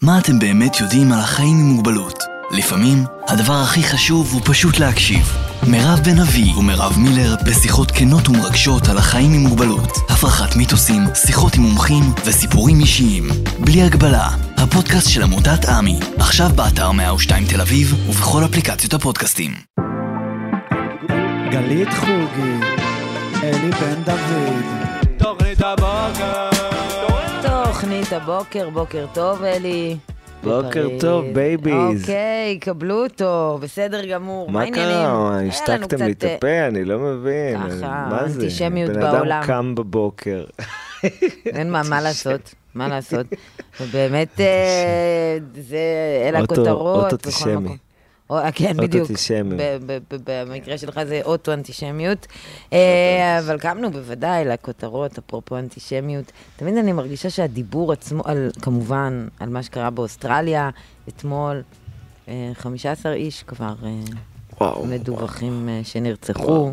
מה אתם באמת יודעים על החיים עם מוגבלות? לפעמים, הדבר הכי חשוב הוא פשוט להקשיב. מירב בן אבי ומירב מילר בשיחות כנות ומרגשות על החיים עם מוגבלות, הפרחת מיתוסים, שיחות עם מומחים וסיפורים אישיים. בלי הגבלה, הפודקאסט של עמותת עמי, עכשיו באתר 102 תל אביב ובכל אפליקציות הפודקאסטים. גלית חוגי, אלי בן דוד. תוכנית הבוקר. תוכנית הבוקר, בוקר טוב אלי. בוקר טוב בייביז. אוקיי, קבלו אותו, בסדר גמור. מה קרה? השתקתם לי את הפה, אני לא מבין. ככה, אנטישמיות בעולם. בן אדם קם בבוקר. אין מה לעשות, מה לעשות. באמת, אלה הכותרות. אוטו-אנטישמי. כן, בדיוק. אוטו-אנטישמי. במקרה שלך זה אוטו-אנטישמיות. אבל קמנו בוודאי לכותרות, אפרופו אנטישמיות. תמיד אני מרגישה שהדיבור עצמו, כמובן, על מה שקרה באוסטרליה, אתמול, 15 איש כבר מדווחים שנרצחו.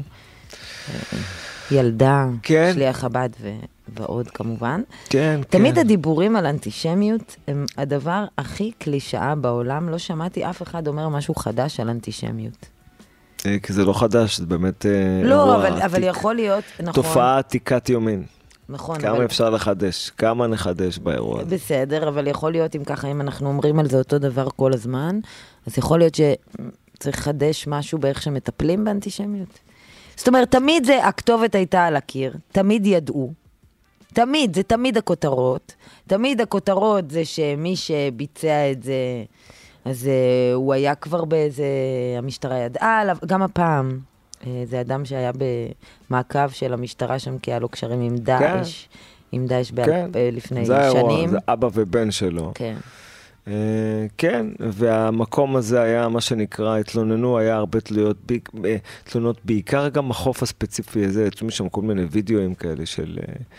ילדה, שליח חב"ד ועוד כמובן. תמיד הדיבורים על אנטישמיות הם הדבר הכי קלישאה בעולם. לא שמעתי אף אחד אומר משהו חדש על אנטישמיות. כי זה לא חדש, זה באמת לא, אבל יכול להיות, נכון. תופעה עתיקת יומין. נכון. כמה אפשר לחדש? כמה נחדש באירוע הזה? בסדר, אבל יכול להיות אם ככה, אם אנחנו אומרים על זה אותו דבר כל הזמן, אז יכול להיות שצריך לחדש משהו באיך שמטפלים באנטישמיות. זאת אומרת, תמיד זה, הכתובת הייתה על הקיר, תמיד ידעו, תמיד, זה תמיד הכותרות, תמיד הכותרות זה שמי שביצע את זה, אז הוא היה כבר באיזה, המשטרה ידעה עליו, גם הפעם, זה אדם שהיה במעקב של המשטרה שם, כי היה לו קשרים עם דאעש, עם דאעש לפני שנים. זה אבא ובן שלו. כן. כן, והמקום הזה היה מה שנקרא, התלוננו, היה הרבה תלונות, בעיקר גם החוף הספציפי הזה, יש שם כל מיני וידאוים כאלה של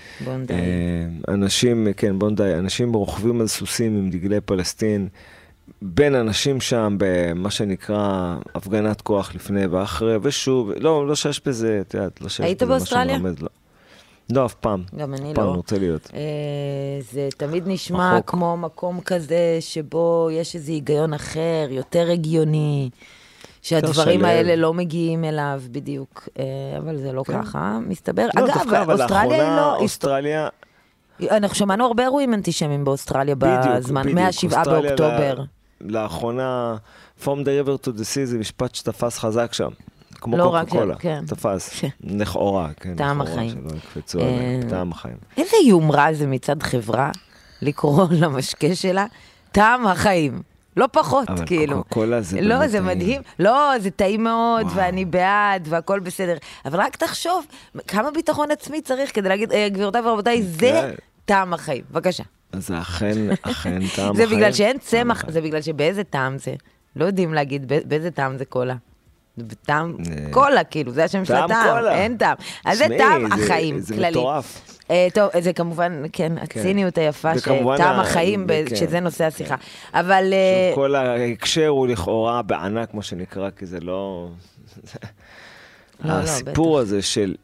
אנשים, כן, בונדאי, אנשים רוכבים על סוסים עם דגלי פלסטין, בין אנשים שם במה שנקרא הפגנת כוח לפני ואחרי, ושוב, לא שיש בזה, את יודעת, לא שיש בזה. היית באוסטרליה? לא, אף פעם. גם אני פעם לא. רוצה להיות. זה תמיד נשמע כמו מקום כזה שבו יש איזה היגיון אחר, יותר הגיוני, שהדברים האלה לא מגיעים אליו בדיוק. אבל זה לא ככה, מסתבר. אגב, אוסטרליה היא לא... אוסטרליה... אנחנו שמענו הרבה אירועים אנטישמיים באוסטרליה בזמן, מה-7 באוקטובר. לאחרונה, From the river to the sea זה משפט שתפס חזק שם. כמו קוקה קולה, תפס, לכאורה, כן, טעם החיים. שלא יקפצו עליהם, טעם החיים. איזה יומרה זה מצד חברה, לקרוא למשקה שלה, טעם החיים. לא פחות, כאילו. אבל קוקה קולה זה באמת לא, טעים. זה מדהים. לא, זה טעים מאוד, ואני בעד, והכל בסדר. אבל רק תחשוב, כמה ביטחון עצמי צריך כדי להגיד, גבירותיי ורבותיי, זה טעם החיים. בבקשה. זה אכן טעם החיים. זה בגלל שאין צמח, זה בגלל שבאיזה טעם זה. לא יודעים להגיד באיזה טעם זה קולה. טעם קולה, כאילו, זה השם של הטעם, אין טעם. אז זה טעם החיים, כללי. זה מטורף. טוב, זה כמובן, כן, הציניות היפה, שטעם החיים, שזה נושא השיחה. אבל... כל ההקשר הוא לכאורה בענק, כמו שנקרא, כי זה לא... הסיפור הזה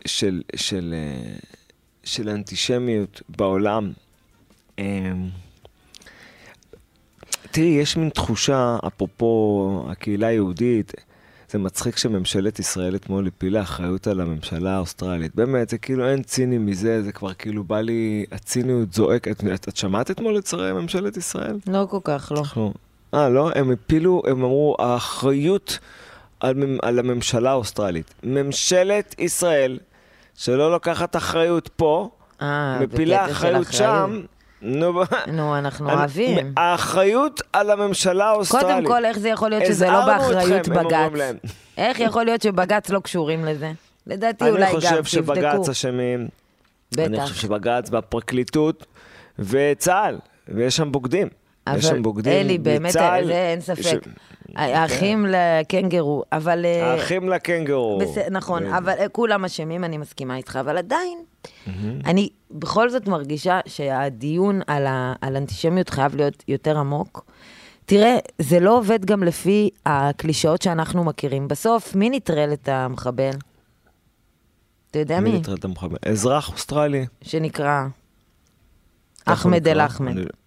של אנטישמיות בעולם, תראי, יש מין תחושה, אפרופו הקהילה היהודית, זה מצחיק שממשלת ישראל אתמול הפילה אחריות על הממשלה האוסטרלית. באמת, זה כאילו אין ציני מזה, זה כבר כאילו בא לי, הציניות זועקת. את שמעת אתמול את שרי ממשלת ישראל? לא כל כך, לא. לא? הם הפילו, הם אמרו, האחריות על הממשלה האוסטרלית. ממשלת ישראל, שלא לוקחת אחריות פה, מפילה אחריות שם, נו, אנחנו אוהבים. האחריות על הממשלה האוסטרלית. קודם כל, איך זה יכול להיות שזה לא באחריות בגץ? איך יכול להיות שבגץ לא קשורים לזה? לדעתי אולי גם, אני חושב שבגץ אשמים. אני חושב שבגץ והפרקליטות וצה"ל, ויש שם בוגדים. יש שם בוגדים. אלי, באמת, זה אין ספק. האחים לקנגרו, אבל... האחים לקנגרו. נכון, אבל כולם אשמים, אני מסכימה איתך, אבל עדיין, אני בכל זאת מרגישה שהדיון על אנטישמיות חייב להיות יותר עמוק. תראה, זה לא עובד גם לפי הקלישאות שאנחנו מכירים. בסוף, מי נטרל את המחבל? אתה יודע מי? מי נטרל את המחבל? אזרח אוסטרלי. שנקרא אחמד אל אחמד.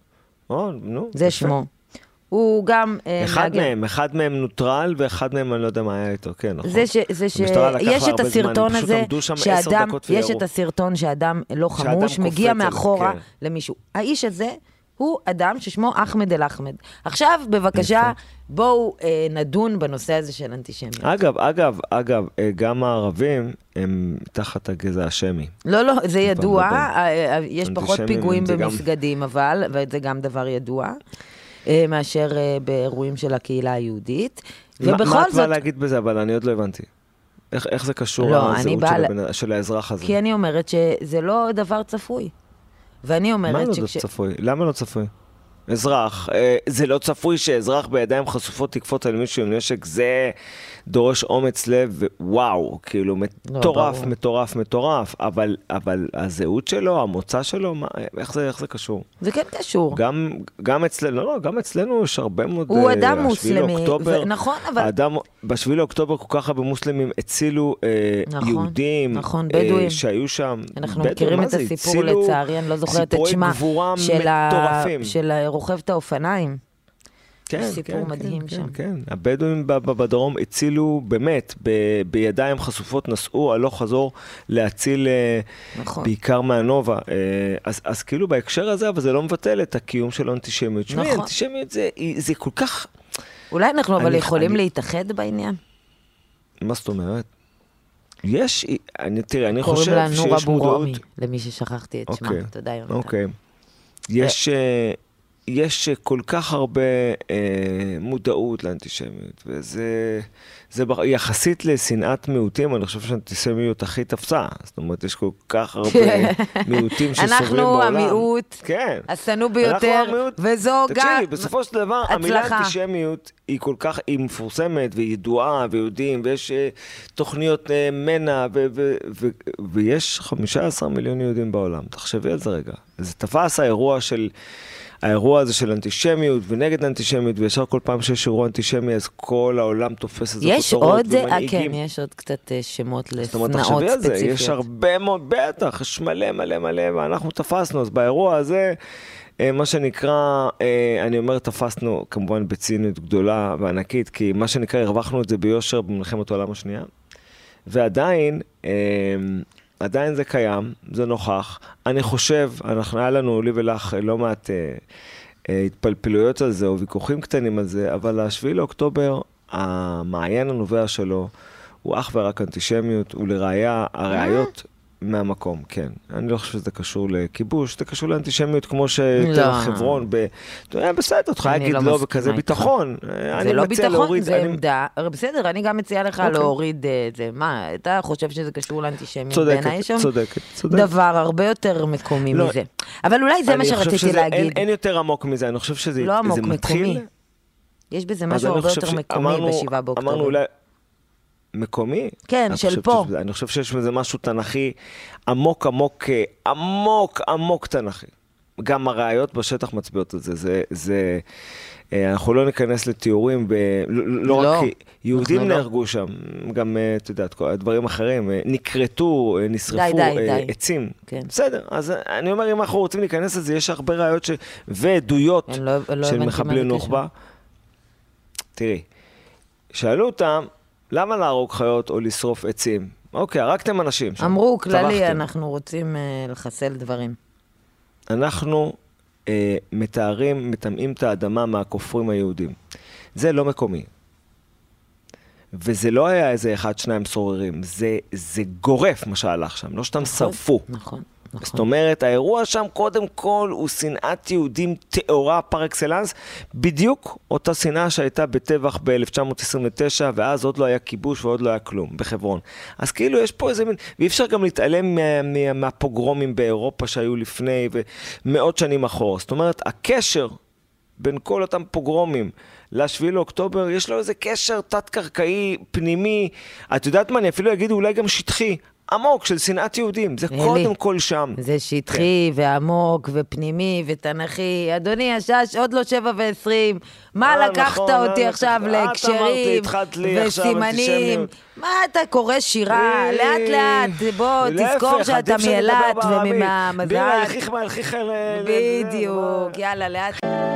נו. זה שמו. הוא גם... אחד מהם נוטרל, ואחד מהם אני לא יודע מה היה איתו, כן, נכון. יש את הסרטון הזה, יש את הסרטון שאדם לא חמוש, מגיע מאחורה למישהו. האיש הזה הוא אדם ששמו אחמד אל אחמד. עכשיו, בבקשה, בואו נדון בנושא הזה של אנטישמיות. אגב, גם הערבים הם תחת הגזע השמי. לא, זה ידוע, יש פחות פיגועים במסגדים, אבל, וזה גם דבר ידוע. מאשר באירועים של הקהילה היהודית. ובכל זאת... מה את באה להגיד בזה, אבל אני עוד לא הבנתי. איך זה קשור לזהות של האזרח הזה? כי אני אומרת שזה לא דבר צפוי. ואני אומרת מה לא צפוי? למה לא צפוי? אזרח. זה לא צפוי שאזרח בידיים חשופות תקפות על מישהו עם נשק, זה דורש אומץ לב, וואו, כאילו מטורף, אבל הזהות שלו, המוצא שלו, איך זה קשור? זה כן קשור. גם אצלנו יש הרבה מאוד... הוא אדם מוסלמי, נכון, אבל... בשביל לאוקטובר כל כך הרבה מוסלמים הצילו יהודים שהיו שם. אנחנו מכירים את הסיפור לצערי, אני לא זוכרת את שמה, של רוכב את האופניים. סיפור מדהים שם. כן, הבדואים בדרום הצילו באמת, בידיים חשופות נסעו, הלוך חזור להציל בעיקר מהנובה. אז כאילו בהקשר הזה, אבל זה לא מבטל את הקיום של האנטישמיות. שמי, אנטישמיות זה כל כך... אולי אנחנו אבל יכולים להתאחד בעניין? מה זאת אומרת? תראה, אני חושב שיש מודעות... קוראים לה נורה בורומי, למי ששכחתי את שמה. תודה, יונתן. אוקיי. יש כל כך הרבה מודעות לאנטישמיות, וזה יחסית לשנאת מיעוטים, אני חושב שהאנטישמיות הכי תפסה. זאת אומרת, יש כל כך הרבה מיעוטים שסובלים בעולם. אנחנו המיעוט, השנוא ביותר, וזו גם תקשיבי, בסופו של דבר, המילה אנטישמיות היא כל כך, היא מפורסמת וידועה ויודעים, ויש תוכניות מנע, ויש 15 מיליון יהודים בעולם. תחשבי על זה רגע. זה תפס האירוע הזה של אנטישמיות ונגד אנטישמיות, וישר כל פעם שיש אירוע אנטישמי, אז כל העולם תופס את זה כותרות ומנהיגים. כן, יש עוד קצת שמות לסנאות ספציפיות. יש הרבה מאוד, בטח, יש מלא, ואנחנו תפסנו, אז באירוע הזה, מה שנקרא, אני אומר תפסנו, כמובן בציניות גדולה וענקית, כי מה שנקרא, הרווחנו את זה ביושר במלחמת העולם השנייה, ועדיין, עדיין זה קיים, זה נוכח. אני חושב, היה לנו, לי ולך, לא מעט התפלפלויות על זה, או ויכוחים קטנים על זה, אבל השביעי לאוקטובר, המעיין הנובע שלו, הוא אך ורק אנטישמיות, ולראיה, הראיות מהמקום, כן. אני לא חושב שזה קשור לכיבוש, זה קשור לאנטישמיות, כמו שחברון, בסדר, אותך להגיד לא בכזה ביטחון. זה לא ביטחון, זה עמדה. בסדר, אני גם מציעה לך להוריד את זה. מה, אתה חושב שזה קשור לאנטישמיות? צודקת. דבר הרבה יותר מקומי מזה. אבל אולי זה מה שרציתי להגיד. אין יותר עמוק מזה, אני חושב שזה לא עמוק, מקומי. יש בזה משהו הרבה יותר מקומי ב7 באוקטובר. אמרנו אולי... מקומי? כן, של פה. אני חושב שיש בזה משהו תנכי עמוק תנכי. גם הראיות בשטח מצביעות על זה. אנחנו לא ניכנס לתיאורים, לא רק יהודים נהרגו שם, גם, אתה יודעת, דברים אחרים, נקרטו, נשרפו עצים. בסדר, אז אני אומר, אם אנחנו רוצים להיכנס לזה, יש הרבה ראיות ועדויות של מחבלי נוח'בה. תראי, שאלו אותם, למה להרוג חיות או לשרוף עצים? אוקיי, הרגתם אנשים. אמרו כללי, אנחנו רוצים לחסל דברים. אנחנו מטמאים את האדמה מהכופרים היהודים. זה לא מקומי. וזה לא היה איזה 1-2 סוררים, זה גורף מה שהלך שם, לא שאתם שרפו. נכון. זאת אומרת, האירוע שם קודם כל הוא שנאת יהודים תיאורה פר אקסלנס, בדיוק אותה שנאה שהייתה בטבח ב-1929, ואז עוד לא היה כיבוש ועוד לא היה כלום, בחברון. אז כאילו יש פה איזה מין, ואי אפשר גם להתעלם מהפוגרומים באירופה שהיו לפני ומאות שנים אחורה. זאת אומרת, הקשר בין כל אותם פוגרומים לשביעי לאוקטובר, יש לו איזה קשר תת-קרקעי, פנימי, את יודעת מה, אני אפילו אגיד אולי גם שטחי, עמוק של שנאת יהודים, זה קודם כל שם. זה שטחי ועמוק ופנימי ותנכי. אדוני, השש עוד לא 7:20, מה לקחת אותי עכשיו להקשרים וסימנים? מה אתה קורא שירה? לאט לאט, בוא תזכור שאתה מאילת וממזל. בירה ילכיך בדיוק, יאללה לאט.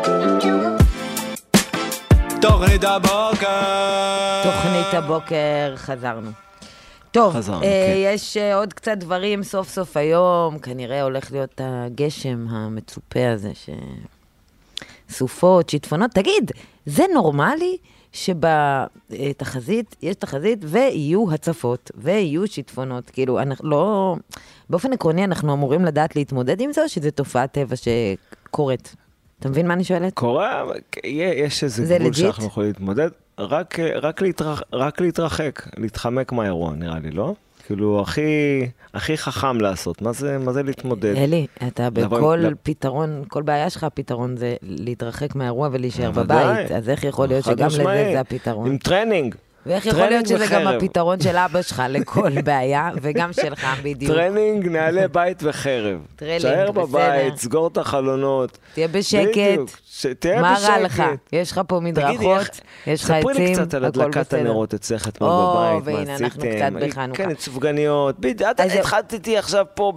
תוכנית הבוקר. תוכנית הבוקר, חזרנו. טוב, יש עוד קצת דברים סוף סוף היום, כנראה הולך להיות הגשם המצופה הזה, סופות, שיטפונות. תגיד, זה נורמלי שבתחזית, יש תחזית ויהיו הצפות ויהיו שיטפונות? כאילו, אנחנו לא, באופן עקרוני אנחנו אמורים לדעת להתמודד עם זה, או שזה תופעת טבע שקורית? אתה מבין מה אני שואלת? קורה, יש איזה גבול שאנחנו יכולים להתמודד, רק להתרחק, להתחמק מהאירוע, נראה לי, לא? כאילו, הכי חכם לעשות. מה זה להתמודד? אלי, אתה בכל פתרון, כל בעיה שלך, הפתרון זה להתרחק מהאירוע ולהישאר בבית. אז איך יכול להיות שגם לזה זה הפתרון? עם טרנינג. ואיך יכול להיות שזה גם הפתרון של אבא שלך לכל בעיה, וגם שלך בדיוק. טרנינג, נעלי בית וחרב. שער בבית, סגור את החלונות. תהיה בשקט. מה רע לך? יש לך פה מדרכות, יש לך עצים, הכל בסדר. ספרי לי קצת על הדלקת הנרות אצלך אתמול בבית, והנה, אנחנו קצת בחנוכה. כן, סופגניות. התחלת איתי עכשיו פה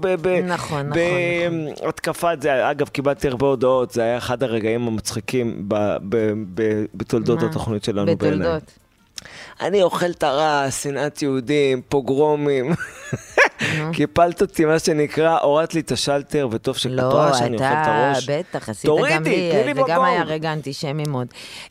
בהתקפת זה. אגב, קיבלתי הרבה הודעות, זה היה אחד הרגעים המצחיקים בתולדות התוכנית שלנו בעיניי. בתולדות. אני אוכל את הרע, שנאת יהודים, פוגרומים. קיפלת אותי מה שנקרא, הורדת לי את השלטר, וטוב שכתובה שאני אוכל את הראש. לא, בטח, עשית גם לי, זה גם היה רגע אנטישמי מאוד.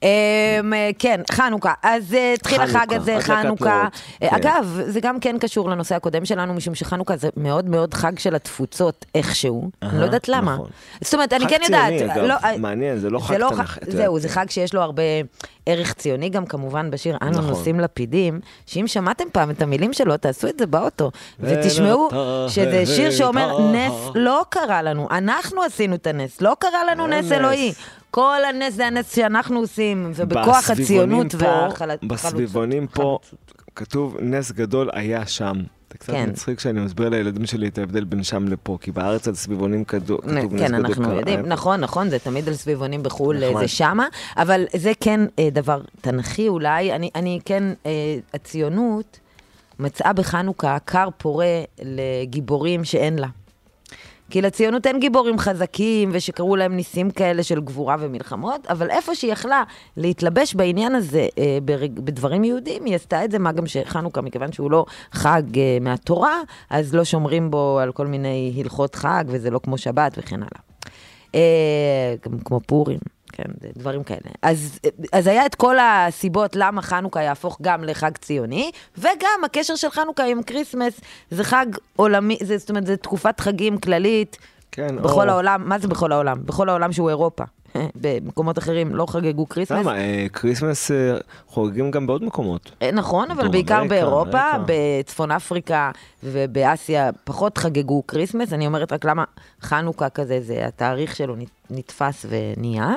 כן, חנוכה. אז התחיל החג הזה, חנוכה. אגב, זה גם כן קשור לנושא הקודם שלנו, משום שחנוכה זה מאוד מאוד חג של התפוצות איכשהו. אני לא יודעת למה. זאת אומרת, אני כן יודעת. חג ציוני, אגב, מעניין, זה לא חג תנ"ך. זהו, זה חג שיש לו הרבה ערך ציוני, גם כמובן בשיר אנו נושאים לפידים, שאם שמעתם פעם את המילים שלו, תעשו את זה באוטו, ותשמעו שזה שיר שאומר, נס לא קרה לנו, אנחנו עשינו את הנס, לא קרה לנו נס אלוהי. כל הנס זה הנס שאנחנו עושים, ובכוח הציונות והחלוצות. בסביבונים פה כתוב, נס גדול היה שם. זה קצת מצחיק שאני מסביר לילדים שלי את ההבדל בין שם לפה, כי בארץ על סביבונים כתוב נס גדול. כן, אנחנו יודעים, נכון, זה תמיד על סביבונים בחול, זה שמה, אבל זה כן דבר תנכי אולי, אני כן, הציונות מצאה בחנוכה כר פורה לגיבורים שאין לה. כי לציונות אין גיבורים חזקים, ושקראו להם ניסים כאלה של גבורה ומלחמות, אבל איפה שהיא יכלה להתלבש בעניין הזה בדברים יהודים, היא עשתה את זה, מה גם שחנוכה, מכיוון שהוא לא חג מהתורה, אז לא שומרים בו על כל מיני הלכות חג, וזה לא כמו שבת וכן הלאה. כמו פורים. כן, דברים כאלה. אז היה את כל הסיבות למה חנוכה יהפוך גם לחג ציוני, וגם הקשר של חנוכה עם קריסמס, זה חג עולמי, זאת אומרת, זה תקופת חגים כללית, כן, בכל העולם. מה זה בכל העולם? בכל העולם שהוא אירופה. במקומות אחרים לא חגגו קריסמס. למה? קריסמס חוגגים גם בעוד מקומות. נכון, אבל בעיקר באירופה, בצפון אפריקה ובאסיה פחות חגגו קריסמס. אני אומרת רק למה חנוכה כזה, זה התאריך שלו נתפס ונהיה.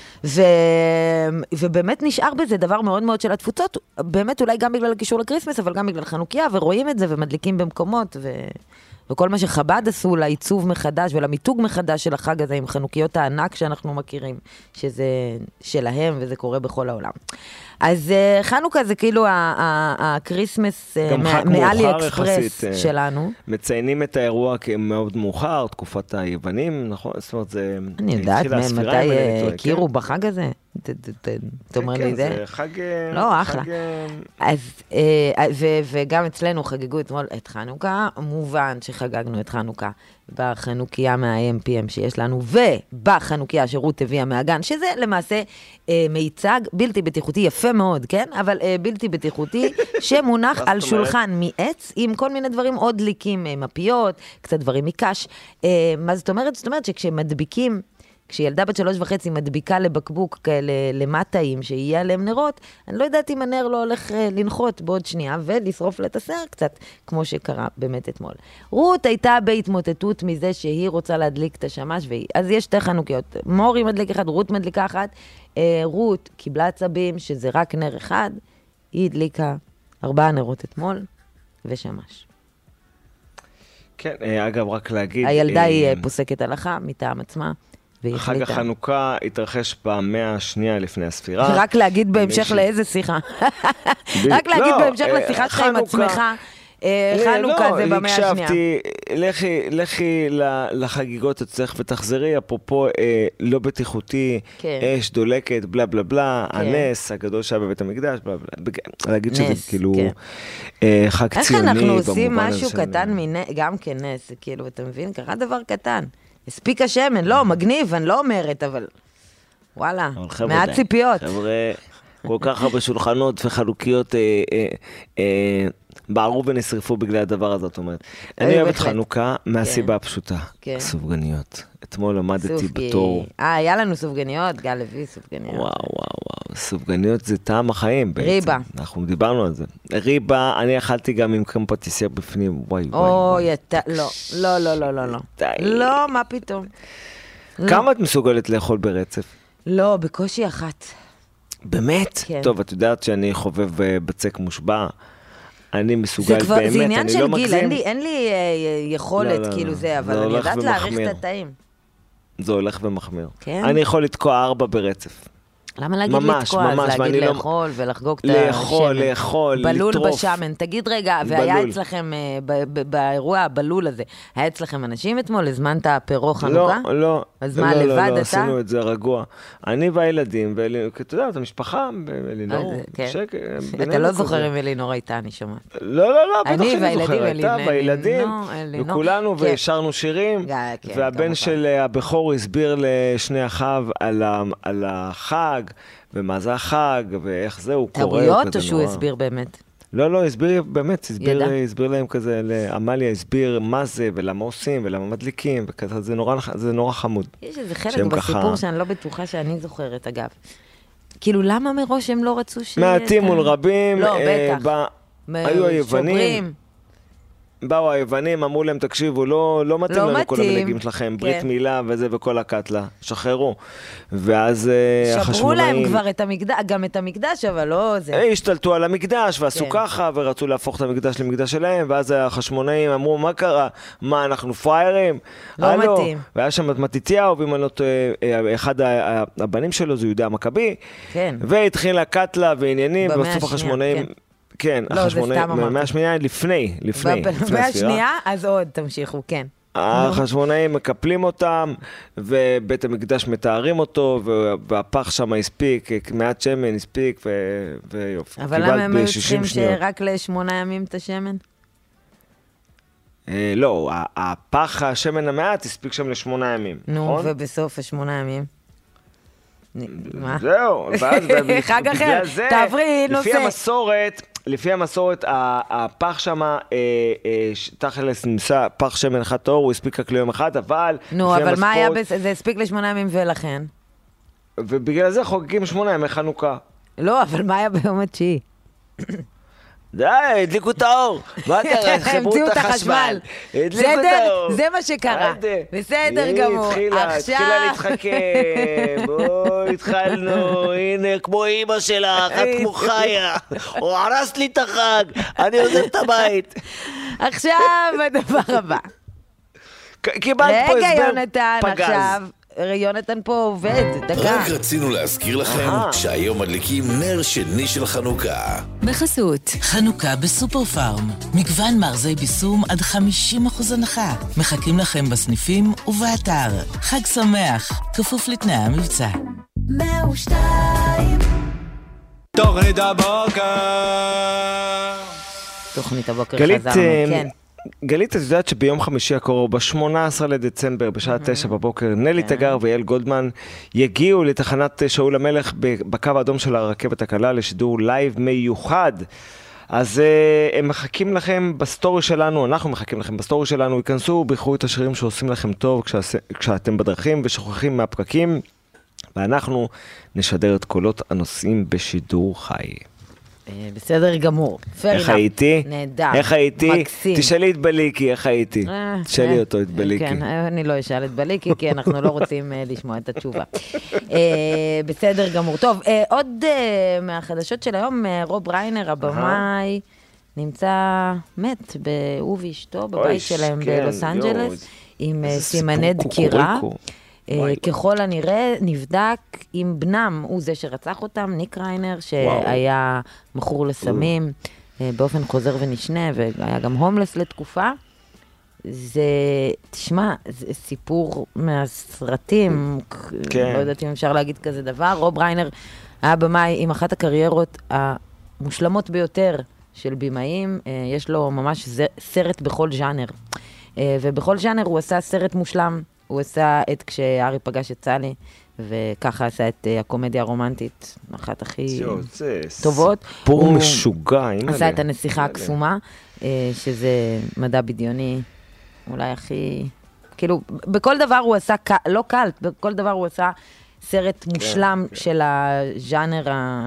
ובאמת נשאר בזה דבר מאוד מאוד של התפוצות, באמת אולי גם בגלל הקישור לקריסמס, אבל גם בגלל חנוכיה, ורואים את זה ומדליקים במקומות, וכל מה שחב"ד עשו לעיצוב מחדש ולמיתוג מחדש של החג הזה עם חנוכיות הענק שאנחנו מכירים, שזה שלהם וזה קורה בכל העולם. אז חנוכה זה כאילו הקריסמס מאלי אקספרס שלנו. מציינים את האירוע כמאוד מאוחר, תקופת היוונים, נכון? זאת אומרת, זה... אני יודעת מתי הכירו בחג הזה? תאמר לי זה. זה חג... לא, אחלה. וגם אצלנו חגגו אתמול את חנוכה, מובן שחגגנו את חנוכה בחנוכיה מה-AMPM שיש לנו, ובחנוכיה שרות הביאה מהגן, שזה למעשה מיצג בלתי בטיחותי, יפה מאוד, כן? אבל בלתי בטיחותי, שמונח על שולחן מעץ, עם כל מיני דברים עוד דליקים, מפיות, קצת דברים מקש. מה זאת אומרת? זאת אומרת שכשמדביקים, כשילדה בת 3.5 מדביקה לבקבוק כאלה למטעים שיהיה עליהם נרות, אני לא יודעת אם הנר לא הולך לנחות בעוד שנייה ולשרוף לה את השיער קצת, כמו שקרה באמת אתמול. רות הייתה בהתמוטטות מזה שהיא רוצה להדליק את השמש, אז יש שתי חנוכיות. מורי מדליק אחד, רות מדליקה אחת. רות קיבלה עצבים שזה רק נר אחד, היא הדליקה 4 נרות אתמול ושמש. כן, אגב, רק להגיד... הילדה היא פוסקת הלכה מטעם עצמה, והיא חג החליטה. החנוכה התרחש במאה השנייה לפני הספירה. רק להגיד בהמשך לאיזה שיחה. רק להגיד בהמשך לשיחה שלך עם עצמך. חנוכה זה במאה השנייה. הקשבתי, לכי לחגיגות אצלך ותחזרי, אפרופו לא בטיחותי, אש דולקת, בלה בלה בלה, הנס הגדול שהיה בבית המקדש, בלה בלה, להגיד שזה כאילו חג ציוני. איך אנחנו עושים משהו קטן גם כנס, כאילו, אתה מבין? קרה דבר קטן. הספיק השמן, לא, מגניב, אני לא אומרת, אבל וואלה, מעט ציפיות. חבר'ה, כל כך הרבה שולחנות וחלוקיות בערו ונשרפו בגלל הדבר הזה, זאת אומרת. אני אוהב את חנוכה מהסיבה הפשוטה, סופגניות. אתמול למדתי בתור... היה לנו סופגניות, גל לוי סופגניות. וואו, סופגניות זה טעם החיים בעצם. ריבה. אנחנו דיברנו על זה. ריבה, אני אכלתי גם עם קרם פטיסייר בפנים, וואי. לא. לא, מה פתאום? כמה את מסוגלת לאכול ברצף? לא, בקושי אחת. באמת? כן. טוב, את יודעת שאני חובב בצק מושבע. אני מסוגל באמת, זה עניין אני לא של גיל, מגזים. אין לי יכולת כאילו זה, אבל אני יודעת להעריך את הטעים. זה הולך ומחמיר. כן? אני יכול לתקוע 4 ברצף. למה להגיד לתקוע? אז להגיד לאכול ולחגוג את השמן. לאכול, בלול לטרוף. בשמן. תגיד רגע, והיה אצלכם, באירוע הבלול הזה, היה אצלכם אנשים אתמול? הזמנת פירו חנוכה? לא. אז מה, לבד אתה? עשינו את זה רגוע. אני והילדים, אתה יודע, את המשפחה, אלינור, שקט. אתה לא זוכר אם אלינור הייתה, אני שומעת. לא, בטח שאני זוכר, הייתה, והילדים, וכולנו, והשרנו שירים, והבן של הבכור הסביר לשני אחיו על החג, ומה זה החג, ואיך זה, הוא קורא. טעויות או שהוא הסביר באמת? לא, הסביר באמת, הסביר להם כזה, עמליה הסביר מה זה, ולמה עושים, ולמה מדליקים, וכזה, זה נורא חמוד. יש איזה חלק בסיפור שאני לא בטוחה שאני זוכרת, אגב. כאילו, למה מראש הם לא רצו מעטים מול רבים, לא, בטח. היו היוונים. באו היוונים, אמרו להם, תקשיבו, לא מתאים לנו כל המנהגים שלכם, ברית מילה וזה וכל הקטלה, שחררו. ואז החשמונאים... שברו להם כבר גם את המקדש, אבל לא זה. השתלטו על המקדש ועשו ככה, ורצו להפוך את המקדש למקדש שלהם, ואז החשמונאים אמרו, מה קרה? מה, אנחנו פריירים? לא מתאים. והיה שם את מתתיהו, ואם אני לא טועה, אחד הבנים שלו זה יהודה המכבי, והתחילה קטלה ועניינים, ובסוף החשמונאים... כן, החשמונאים, במאה השנייה לפני במאה השנייה, אז עוד תמשיכו, כן. החשמונאים מקפלים אותם, ובית המקדש מתארים אותו, והפח שם הספיק, מעט שמן הספיק, ויופי. אבל למה הם צריכים שרק ל8 ימים את השמן? לא, הפח השמן המעט הספיק שם ל8 ימים, נו, ובסוף 8 ימים? זהו, ואז חג אחר, תעברי נושא. לפי המסורת, הפח שמה, תכלס נמצא פח שמן אחד טהור, הוא הספיק רק ליום אחד, אבל... נו, אבל מה היה, זה הספיק ל8 ימים ולכן? ובגלל זה חוגגים 8 ימי חנוכה. לא, אבל מה היה ביום התשיעי? די, הדליקו את האור. מה קרה? חברו את החשמל. הדליקו את האור. זה מה שקרה. בסדר גמור. התחילה להתחכם. בואו, התחלנו. הנה, כמו אמא שלך, את כמו חיה. הוא הרס לי את החג. אני עוזב את הבית. עכשיו הדבר הבא. קיבלת פה הסבר רגע, יונתן, עכשיו. יונתן פה עובד, דקה. רק רצינו להזכיר לכם שהיום מדליקים נר שני של חנוכה. בחסות, חנוכה בסופר פארם. מגוון מארזי ביסום עד 50% הנחה. מחכים לכם בסניפים ובאתר. חג שמח, כפוף לתנאי המבצע. 102 תוכנית הבוקר. תוכנית הבוקר חזרנו, כן. גלית, את יודעת שביום חמישי הקרוב, ב-18 לדצמבר, בשעה 9 בבוקר, נלי תגר ויעל גולדמן יגיעו לתחנת שאול המלך בקו האדום של הרכבת הקלה לשידור לייב מיוחד. אז הם מחכים לכם בסטורי שלנו, אנחנו מחכים לכם בסטורי שלנו, ייכנסו, ביחרו את השירים שעושים לכם טוב כשאתם בדרכים ושוכחים מהפקקים, ואנחנו נשדר את קולות הנוסעים בשידור חי. בסדר גמור. איך הייתי? נהדר. איך הייתי? מקסים. תשאלי את בליקי, איך הייתי? תשאלי אותו, את בליקי. כן, אני לא אשאל את בליקי, כי אנחנו לא רוצים לשמוע את התשובה. בסדר גמור. טוב, עוד מהחדשות של היום, רוב ריינר, הבמאי, נמצא מת, הוא ואשתו, בבית שלהם בלוס אנג'לס, עם סימני דקירה. ככל הנראה נבדק עם בנם, הוא זה שרצח אותם, ניק ריינר, שהיה מכור לסמים באופן חוזר ונשנה, והיה גם הומלס לתקופה. תשמע, זה סיפור מהסרטים, לא יודעת אם אפשר להגיד כזה דבר. רוב ריינר היה במאי עם אחת הקריירות המושלמות ביותר של בימאים, יש לו ממש סרט בכל ז'אנר, ובכל ז'אנר הוא עשה סרט מושלם, הוא עשה את כשארי פגש את סלי, וככה עשה את הקומדיה הרומנטית, אחת הכי טובות. סיפור משוגע. עשה את הנסיכה הקסומה, שזה מדע בדיוני, אולי הכי... כאילו, בכל דבר הוא עשה, לא קלט, בכל דבר הוא עשה סרט מושלם של הז'אנר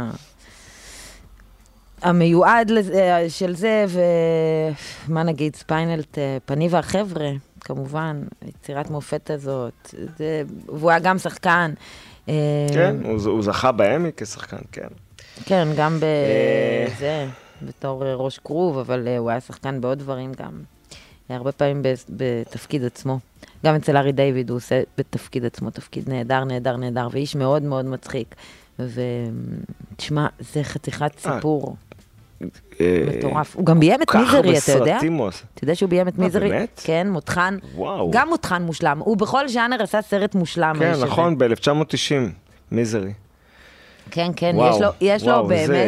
המיועד של זה, ומה נגיד, ספיינלט, פני והחבר'ה, כמובן, יצירת מופת הזאת, והוא היה גם שחקן. כן, הוא זכה באמי כשחקן, כן. כן, גם בזה, בתור ראש קרוב, אבל הוא היה שחקן בעוד דברים גם. הרבה פעמים בתפקיד עצמו. גם אצל ארי דיוויד הוא עושה בתפקיד עצמו, תפקיד נהדר, נהדר, נהדר, ואיש מאוד מאוד מצחיק. ותשמע, זה חתיכת סיפור. מטורף. הוא גם ביים את מיזרי, אתה יודע? אתה יודע שהוא ביים את מיזרי? באמת? כן, מותחן. גם מותחן מושלם. הוא בכל ז'אנר עשה סרט מושלם. כן, נכון, ב-1990, מיזרי. כן, כן, יש לו באמת...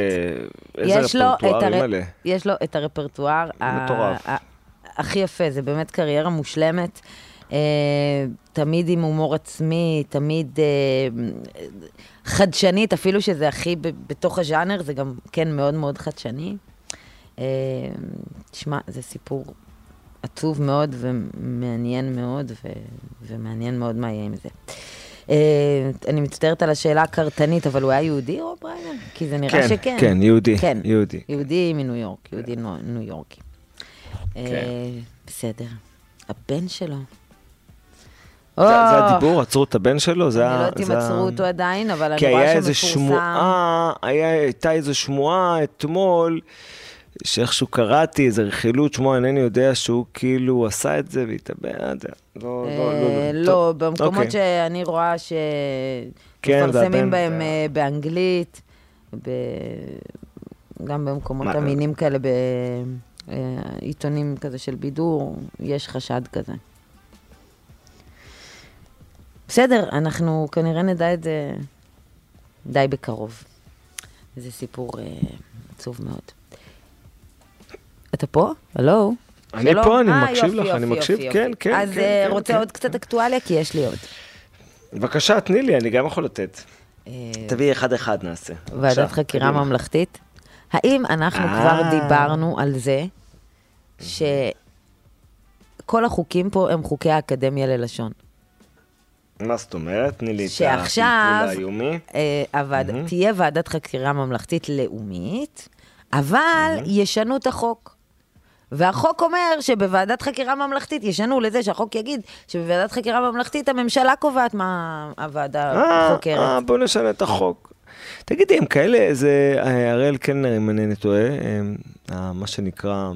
יש לו את הרפרטואר הכי יפה, זה באמת קריירה מושלמת. תמיד עם הומור עצמי, תמיד חדשנית, אפילו שזה הכי בתוך הז'אנר, זה גם כן מאוד מאוד חדשני. תשמע, זה סיפור עצוב מאוד ומעניין מאוד, ומעניין מאוד מה יהיה עם זה. אני מצטערת על השאלה הקרטנית, אבל הוא היה יהודי או בריינר? כי זה נראה שכן. כן, יהודי. יהודי מניו יורק, יהודי ניו יורקי. בסדר. הבן שלו. זה הדיבור, עצרו את הבן שלו? אני לא יודעת אם עצרו אותו עדיין, אבל אני רואה שמפורסם. הייתה איזו שמועה אתמול, שאיכשהו קראתי, איזו רכילות שמועה, אינני יודע שהוא כאילו עשה את זה והתאבד. לא, במקומות שאני רואה שמפרסמים בהם באנגלית, גם במקומות אמינים כאלה, בעיתונים כזה של בידור, יש חשד כזה. בסדר, אנחנו כנראה נדע את זה די בקרוב. זה סיפור עצוב מאוד. אתה פה? הלו? אני פה, אני מקשיב לך, אני מקשיב, כן, כן. אז רוצה עוד קצת אקטואליה? כי יש לי עוד. בבקשה, תני לי, אני גם יכול לתת. תביא אחד נעשה. ועדת חקירה ממלכתית. האם אנחנו כבר דיברנו על זה שכל החוקים פה הם חוקי האקדמיה ללשון? מה זאת אומרת? תני לי את הטיפול האיומי. תהיה ועדת חקירה ממלכתית לאומית, אבל ישנו את החוק. והחוק אומר שבוועדת חקירה ממלכתית, ישנו לזה שהחוק יגיד שבוועדת חקירה ממלכתית הממשלה קובעת מה הוועדה חוקרת. בוא נשנה את החוק. תגידי, הם כאלה, זה הראל קלנר, אם אני טועה, מה שנקרא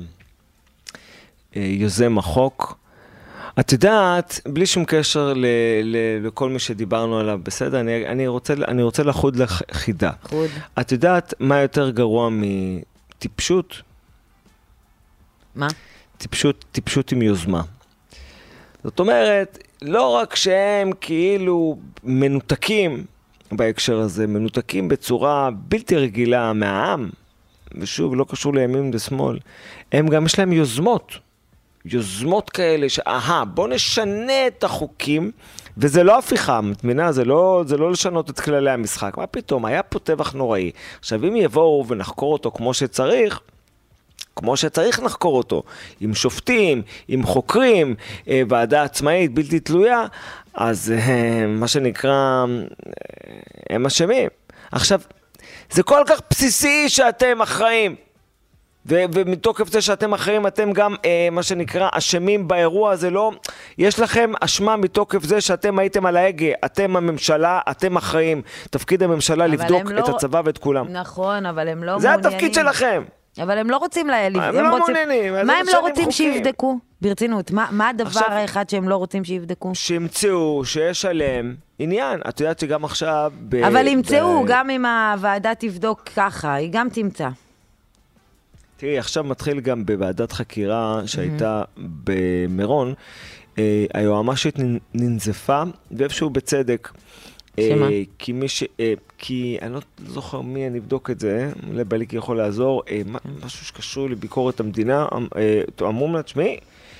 יוזם החוק. את יודעת, בלי שום קשר לכל מי שדיברנו עליו, בסדר? אני רוצה לחוד לך חידה. חוד. את יודעת מה יותר גרוע מטיפשות? מה? טיפשות עם יוזמה. זאת אומרת, לא רק שהם כאילו מנותקים בהקשר הזה, מנותקים בצורה בלתי רגילה מהעם, ושוב, לא קשור לימין ושמאל, הם גם יש להם יוזמות כאלה, בוא נשנה את החוקים, וזה לא הפיכה, מתמינה, זה לא לשנות את כללי המשחק. מה פתאום? היה פה טבח נוראי. עכשיו, אם יבואו ונחקור אותו כמו שצריך לחקור אותו, עם שופטים, עם חוקרים, ועדה עצמאית בלתי תלויה, אז מה שנקרא, הם אשמים. עכשיו, זה כל כך בסיסי שאתם אחראים. ומתוקף זה שאתם אחרים, אתם גם, מה שנקרא, אשמים באירוע הזה, לא, יש לכם אשמה מתוקף זה שאתם הייתם על ההגה, אתם הממשלה, אתם אחראים, תפקיד הממשלה לבדוק את הצבא ואת כולם. נכון, אבל הם לא זה התפקיד שלכם. אבל הם לא רוצים הם לא מעוניינים. מה הם לא רוצים שיבדקו? ברצינות, מה הדבר האחד שהם לא רוצים שיבדקו? שימצאו שיש עליהם עניין. את יודעת שגם עכשיו... אבל ימצאו, גם אם הוועדה תבדוק ככה, היא גם תמצא. תראי, עכשיו מתחיל גם בוועדת חקירה שהייתה במירון, היועמ"שית ננזפה, ואיפשהו בצדק. שמה? כי אני לא זוכר מי, אני אבדוק את זה, לבליק יכול לעזור, משהו שקשור לביקורת המדינה, אמרו לה, תשמעי,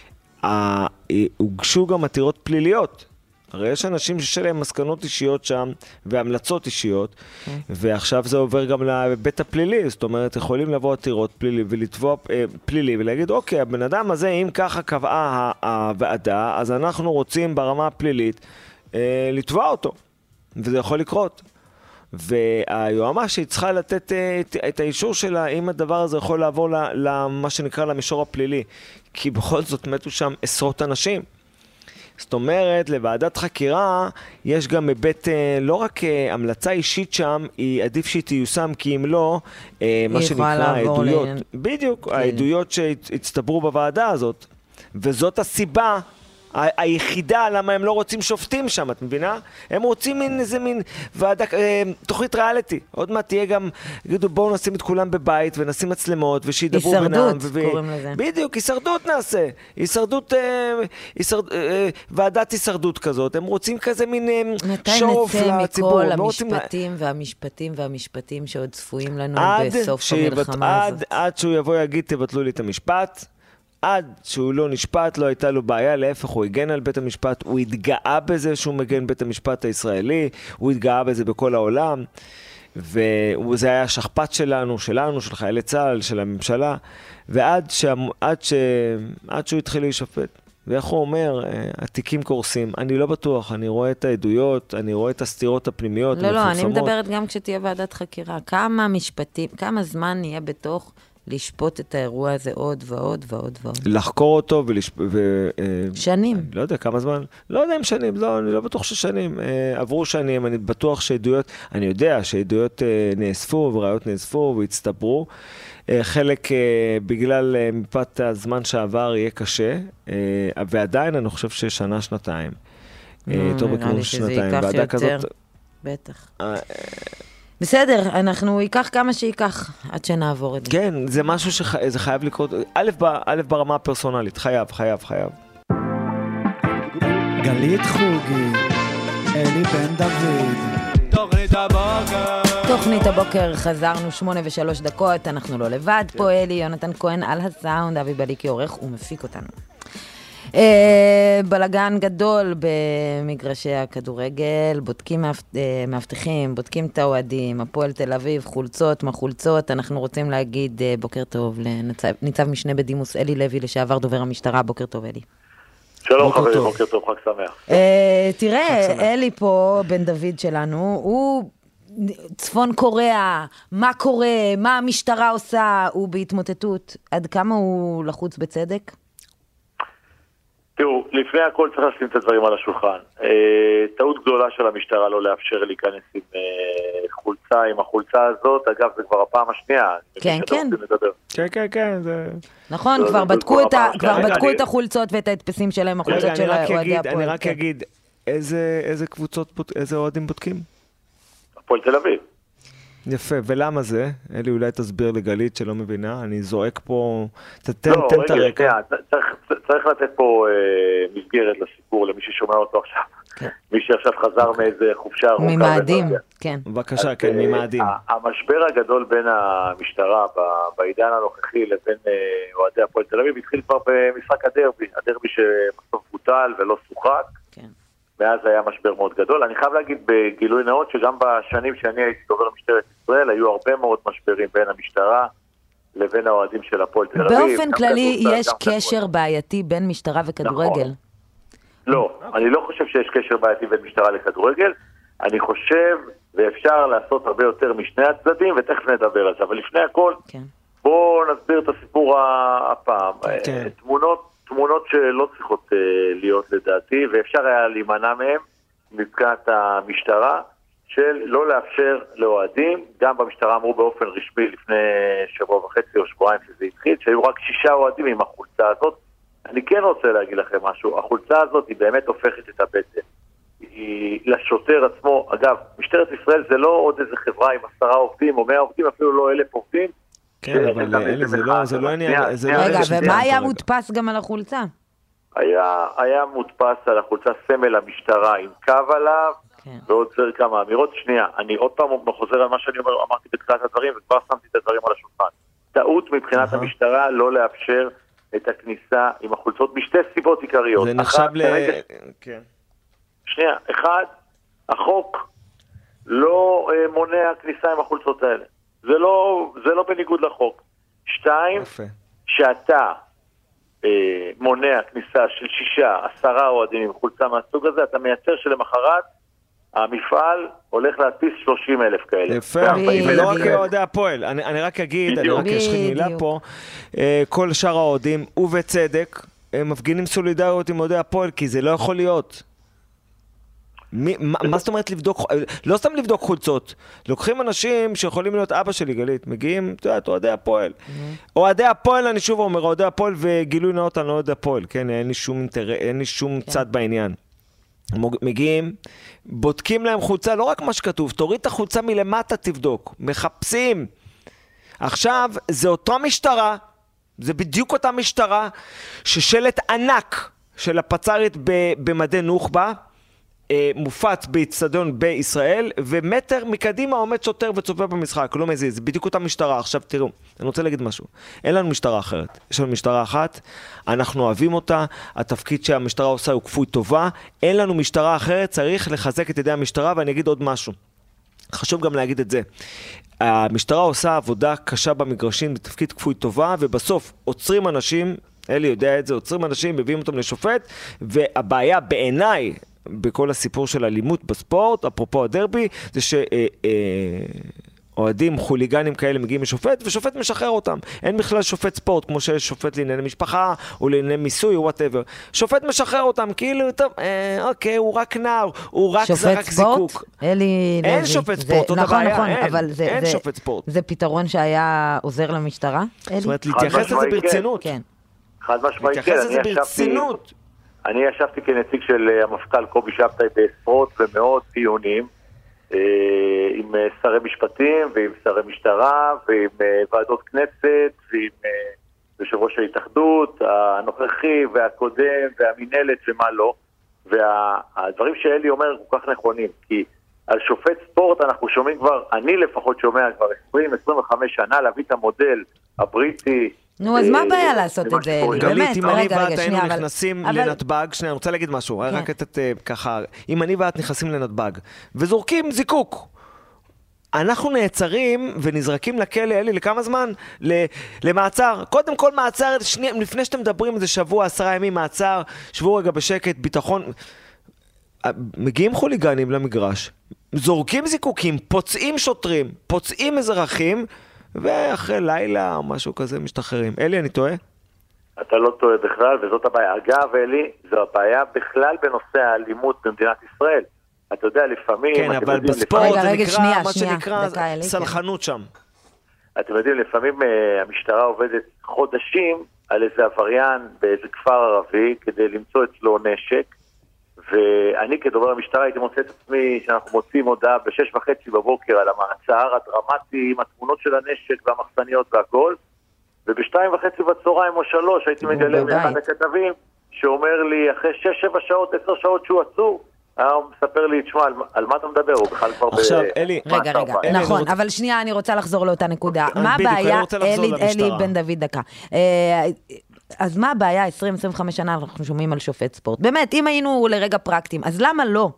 הוגשו גם עתירות פליליות. הרי יש אנשים שיש להם מסקנות אישיות שם, והמלצות אישיות, ועכשיו זה עובר גם לבית הפלילי, זאת אומרת, יכולים לבוא עתירות פלילי ולתבוע פלילי, ולהגיד, אוקיי, הבן אדם הזה, אם ככה קבעה הוועדה, אז אנחנו רוצים ברמה הפלילית לתבוע אותו, וזה יכול לקרות. והיועמ"שית צריכה לתת את האישור שלה, אם הדבר הזה יכול לעבור למה שנקרא למישור הפלילי, כי בכל זאת מתו שם עשרות אנשים. זאת אומרת, לוועדת חקירה יש גם היבט, לא רק המלצה אישית שם, היא עדיף שהיא תיושם, כי אם לא, מה שנקרא העדויות. בדיוק, העדויות שהצטברו בוועדה הזאת. וזאת הסיבה היחידה למה הם לא רוצים שופטים שם, את מבינה? הם רוצים איזה מין ועדה, תוכנית ריאליטי. עוד מעט תהיה גם, יגידו בואו נשים את כולם בבית ונשים מצלמות ושידברו בינם. הישרדות, קוראים לזה. בדיוק, הישרדות נעשה. הישרדות, ועדת הישרדות כזאת. הם רוצים כזה מין שורף לציבור. מתי נצא מכל המשפטים שעוד צפויים לנו בסוף המלחמה הזאת? עד שהוא יבוא יגיד תבטלו לי את המשפט. עד שהוא לא נשפט, לא הייתה לו בעיה, להפך, הוא הגן על בית המשפט, הוא התגאה בזה שהוא מגן בית המשפט הישראלי, הוא התגאה בזה בכל העולם, וזה היה השכפ"ץ שלנו, של חיילי צה"ל, של הממשלה, ועד שהוא התחיל להישפט. ואיך הוא אומר, התיקים קורסים, אני לא בטוח, אני רואה את העדויות, אני רואה את הסתירות הפנימיות, לא, אני מדברת גם כשתהיה ועדת חקירה, כמה זמן נהיה בתוך לשפוט את האירוע הזה עוד ועוד ועוד ועוד. לחקור אותו שנים. לא יודע כמה זמן, לא יודע אם שנים, לא, אני לא בטוח ששנים. עברו שנים, אני בטוח שעדויות, אני יודע שעדויות נאספו וראיות נאספו והצטברו. חלק בגלל מפאת הזמן שעבר יהיה קשה, ועדיין אני חושב ששנה, שנתיים. טוב בכיוון שנתיים. נראה לי שזה ייקח יותר, בטח. בסדר, אנחנו ייקח כמה שייקח עד שנעבור את זה. כן, זה משהו שזה חייב לקרות, א' ברמה הפרסונלית, חייב. גלית חוגי, אלי בן דוד. תוכנית הבוקר, חזרנו 8:03, אנחנו לא לבד פה, אלי, יונתן כהן על הסאונד, אבי בליקי עורך ומפיק אותנו. בלגן גדול במגרשי הכדורגל, בודקים מאבטחים, בודקים את האוהדים, הפועל תל אביב, חולצות, מה חולצות, אנחנו רוצים להגיד בוקר טוב לניצב משנה בדימוס אלי לוי, לשעבר דובר המשטרה, בוקר טוב אלי. שלום חברים, בוקר טוב, חג שמח. תראה, אלי פה, בן דוד שלנו, הוא צפון קוריאה, מה קורה, מה המשטרה עושה, הוא בהתמוטטות, עד כמה הוא לחוץ בצדק? תראו, לפני הכל צריך לשים את הדברים על השולחן. טעות גדולה של המשטרה לא לאפשר להיכנס עם חולצה, עם החולצה הזאת, אגב זה כבר הפעם השנייה. כן. נכון, כבר בדקו את החולצות ואת ההדפסים שלהם, החולצות של אוהדי הפועל. אני רק אגיד, איזה קבוצות, איזה אוהדים בודקים? הפועל תל אביב. יפה, ולמה זה? אלי, אולי תסביר לגלית שלא מבינה, אני זועק פה, תן את הרקע. צריך לתת פה מסגרת לסיפור, למי ששומע אותו עכשיו. מי שעכשיו חזר מאיזה חופשה ארוכה. ממאדים, כן. בבקשה, כן, ממאדים. המשבר הגדול בין המשטרה בעידן הנוכחי לבין אוהדי הפועל תל אביב התחיל כבר במשחק הדרבי שבסוף בוטל ולא שוחק. מאז היה משבר מאוד גדול. אני חייב להגיד בגילוי נאות שגם בשנים שאני הייתי דובר משטרת ישראל, היו הרבה מאוד משברים בין המשטרה לבין האוהדים של הפועל תל אביב. באופן כללי יש קשר בעייתי בין משטרה וכדורגל? לא, אני לא חושב שיש קשר בעייתי בין משטרה לכדורגל. אני חושב, ואפשר לעשות הרבה יותר משני הצדדים, ותכף נדבר על זה. אבל לפני הכל, בואו נסביר את הסיפור הפעם. תמונות שלא צריכות להיות לדעתי, ואפשר היה להימנע מהם מבחינת המשטרה, של לא לאפשר לאוהדים, גם במשטרה אמרו באופן רשמי לפני שבוע וחצי או שבועיים שזה התחיל, שהיו רק 6 אוהדים עם החולצה הזאת. אני כן רוצה להגיד לכם משהו, החולצה הזאת היא באמת הופכת את הבטן. היא לשוטר עצמו, אגב, משטרת ישראל זה לא עוד איזה חברה עם 10 עובדים או 100 עובדים, אפילו לא 1,000 עובדים. כן, אבל אלה זה לא עניין. רגע, ומה היה מודפס גם על החולצה? היה מודפס על החולצה סמל המשטרה עם קו עליו, ועוד כמה אמירות. שנייה, אני עוד פעם חוזר על מה שאני אמרתי בתחילת הדברים, וכבר שמתי את הדברים על השולחן. טעות מבחינת המשטרה לא לאפשר את הכניסה עם החולצות משתי סיבות עיקריות. זה נחשב כן. שנייה, אחד, החוק לא מונע כניסה עם החולצות האלה. זה לא בניגוד לחוק. 2, שאתה מונע כניסה של 6-10 אוהדים עם חולצה מהסוג הזה, אתה מייצר שלמחרת המפעל הולך להטיס 30,000 כאלה. יפה, ולא רק אוהדי הפועל. אני רק אגיד, אני רק אשחיל מילה פה, כל שאר האוהדים, ובצדק, הם מפגינים סולידריות עם אוהדי הפועל, כי זה לא יכול להיות. מה זאת אומרת לבדוק, לא סתם לבדוק חולצות, לוקחים אנשים שיכולים להיות אבא שלי גלית, מגיעים, אתה יודע, אוהדי הפועל. אוהדי הפועל, אני שוב אומר, אוהדי הפועל וגילוי נאות על אוהדי הפועל, כן, אין לי שום צד בעניין. מגיעים, בודקים להם חולצה, לא רק מה שכתוב, תוריד את החולצה מלמטה, תבדוק, מחפשים. עכשיו, זה אותה משטרה, זה בדיוק אותה משטרה, ששלט ענק של הפצ"רית במדי נוח'בה, מופץ באצטדיון בישראל, ומטר מקדימה עומד שוטר וצופה במשחק, לא מזיז, זה בדיוק אותה משטרה. עכשיו תראו, אני רוצה להגיד משהו, אין לנו משטרה אחרת, יש לנו משטרה אחת, אנחנו אוהבים אותה, התפקיד שהמשטרה עושה הוא כפוי טובה, אין לנו משטרה אחרת, צריך לחזק את ידי המשטרה. ואני אגיד עוד משהו, חשוב גם להגיד את זה, המשטרה עושה עבודה קשה במגרשים בתפקיד כפוי טובה, ובסוף עוצרים אנשים, אלי יודע את זה, עוצרים אנשים, מביאים אותם לשופט, והבעיה בעיניי בכל הסיפור של אלימות בספורט, אפרופו הדרבי, זה שאוהדים חוליגנים כאלה מגיעים לשופט, ושופט משחרר אותם. אין בכלל שופט ספורט, כמו שיש שופט לענייני משפחה, או לענייני מיסוי, או whatever. שופט משחרר אותם, כאילו, טוב, אוקיי, הוא רק נער, הוא רק זרק זיקוק. אין שופט ספורט, זאת הבעיה, אין שופט ספורט. זה פתרון שהיה עוזר למשטרה? זאת אומרת, להתייחס לזה ברצינות. חד משמעית, להתייחס לזה ברצינות. אני ישבתי כנציג של המפכ"ל קובי שבתאי בעשרות ומאות דיונים עם שרי משפטים ועם שרי משטרה ועם ועדות כנסת ועם יושב ראש ההתאחדות הנוכחי והקודם והמנהלת ומה לא, והדברים שאלי אומר כל כך נכונים, כי על שופט ספורט אנחנו שומעים כבר, אני לפחות שומע כבר 20-25 שנה להביא את המודל הבריטי. נו, אז מה הבעיה לעשות את זה? גלית, אם אני ואת היינו נכנסים לנתב"ג, שנייה, אני רוצה להגיד משהו, רק את ככה, אם אני ואת נכנסים לנתב"ג, וזורקים זיקוק, אנחנו נעצרים ונזרקים לכלא, אלי, לכמה זמן? למעצר. קודם כל מעצר, לפני שאתם מדברים איזה שבוע, 10 ימים מעצר, שבו רגע בשקט, ביטחון. מגיעים חוליגנים למגרש, זורקים זיקוקים, פוצעים שוטרים, פוצעים אזרחים, ואחרי לילה או משהו כזה משתחררים. אלי, אני טועה? אתה לא טועה בכלל, וזאת הבעיה. אגב, אלי, זו הבעיה בכלל בנושא האלימות במדינת ישראל. אתה יודע, לפעמים... כן, אבל בספורט זה נקרא, מה שנקרא, סלחנות שם. אתם יודעים, לפעמים המשטרה עובדת חודשים על איזה עבריין באיזה כפר ערבי, כדי למצוא אצלו נשק, ואני כדובר המשטרה הייתי מוצא את עצמי שאנחנו מוצאים הודעה ב6:30 בבוקר על המעצר הדרמטי עם התמונות של הנשק והמחסניות והכל, וב2:30 בצהריים או 3 הייתי מגלה מאחד הכתבים שאומר לי אחרי 6-7 שעות, 10 שעות שהוא עצור, הוא מספר לי, תשמע, על מה אתה מדבר? הוא בכלל כבר... עכשיו, אלי... רגע, נכון, אבל שנייה, אני רוצה לחזור לאותה נקודה. מה הבעיה, אלי בן דוד דקה, אז מה הבעיה, 20-25 שנה אנחנו שומעים על שופט ספורט? באמת, אם היינו לרגע פרקטיים, אז למה לא?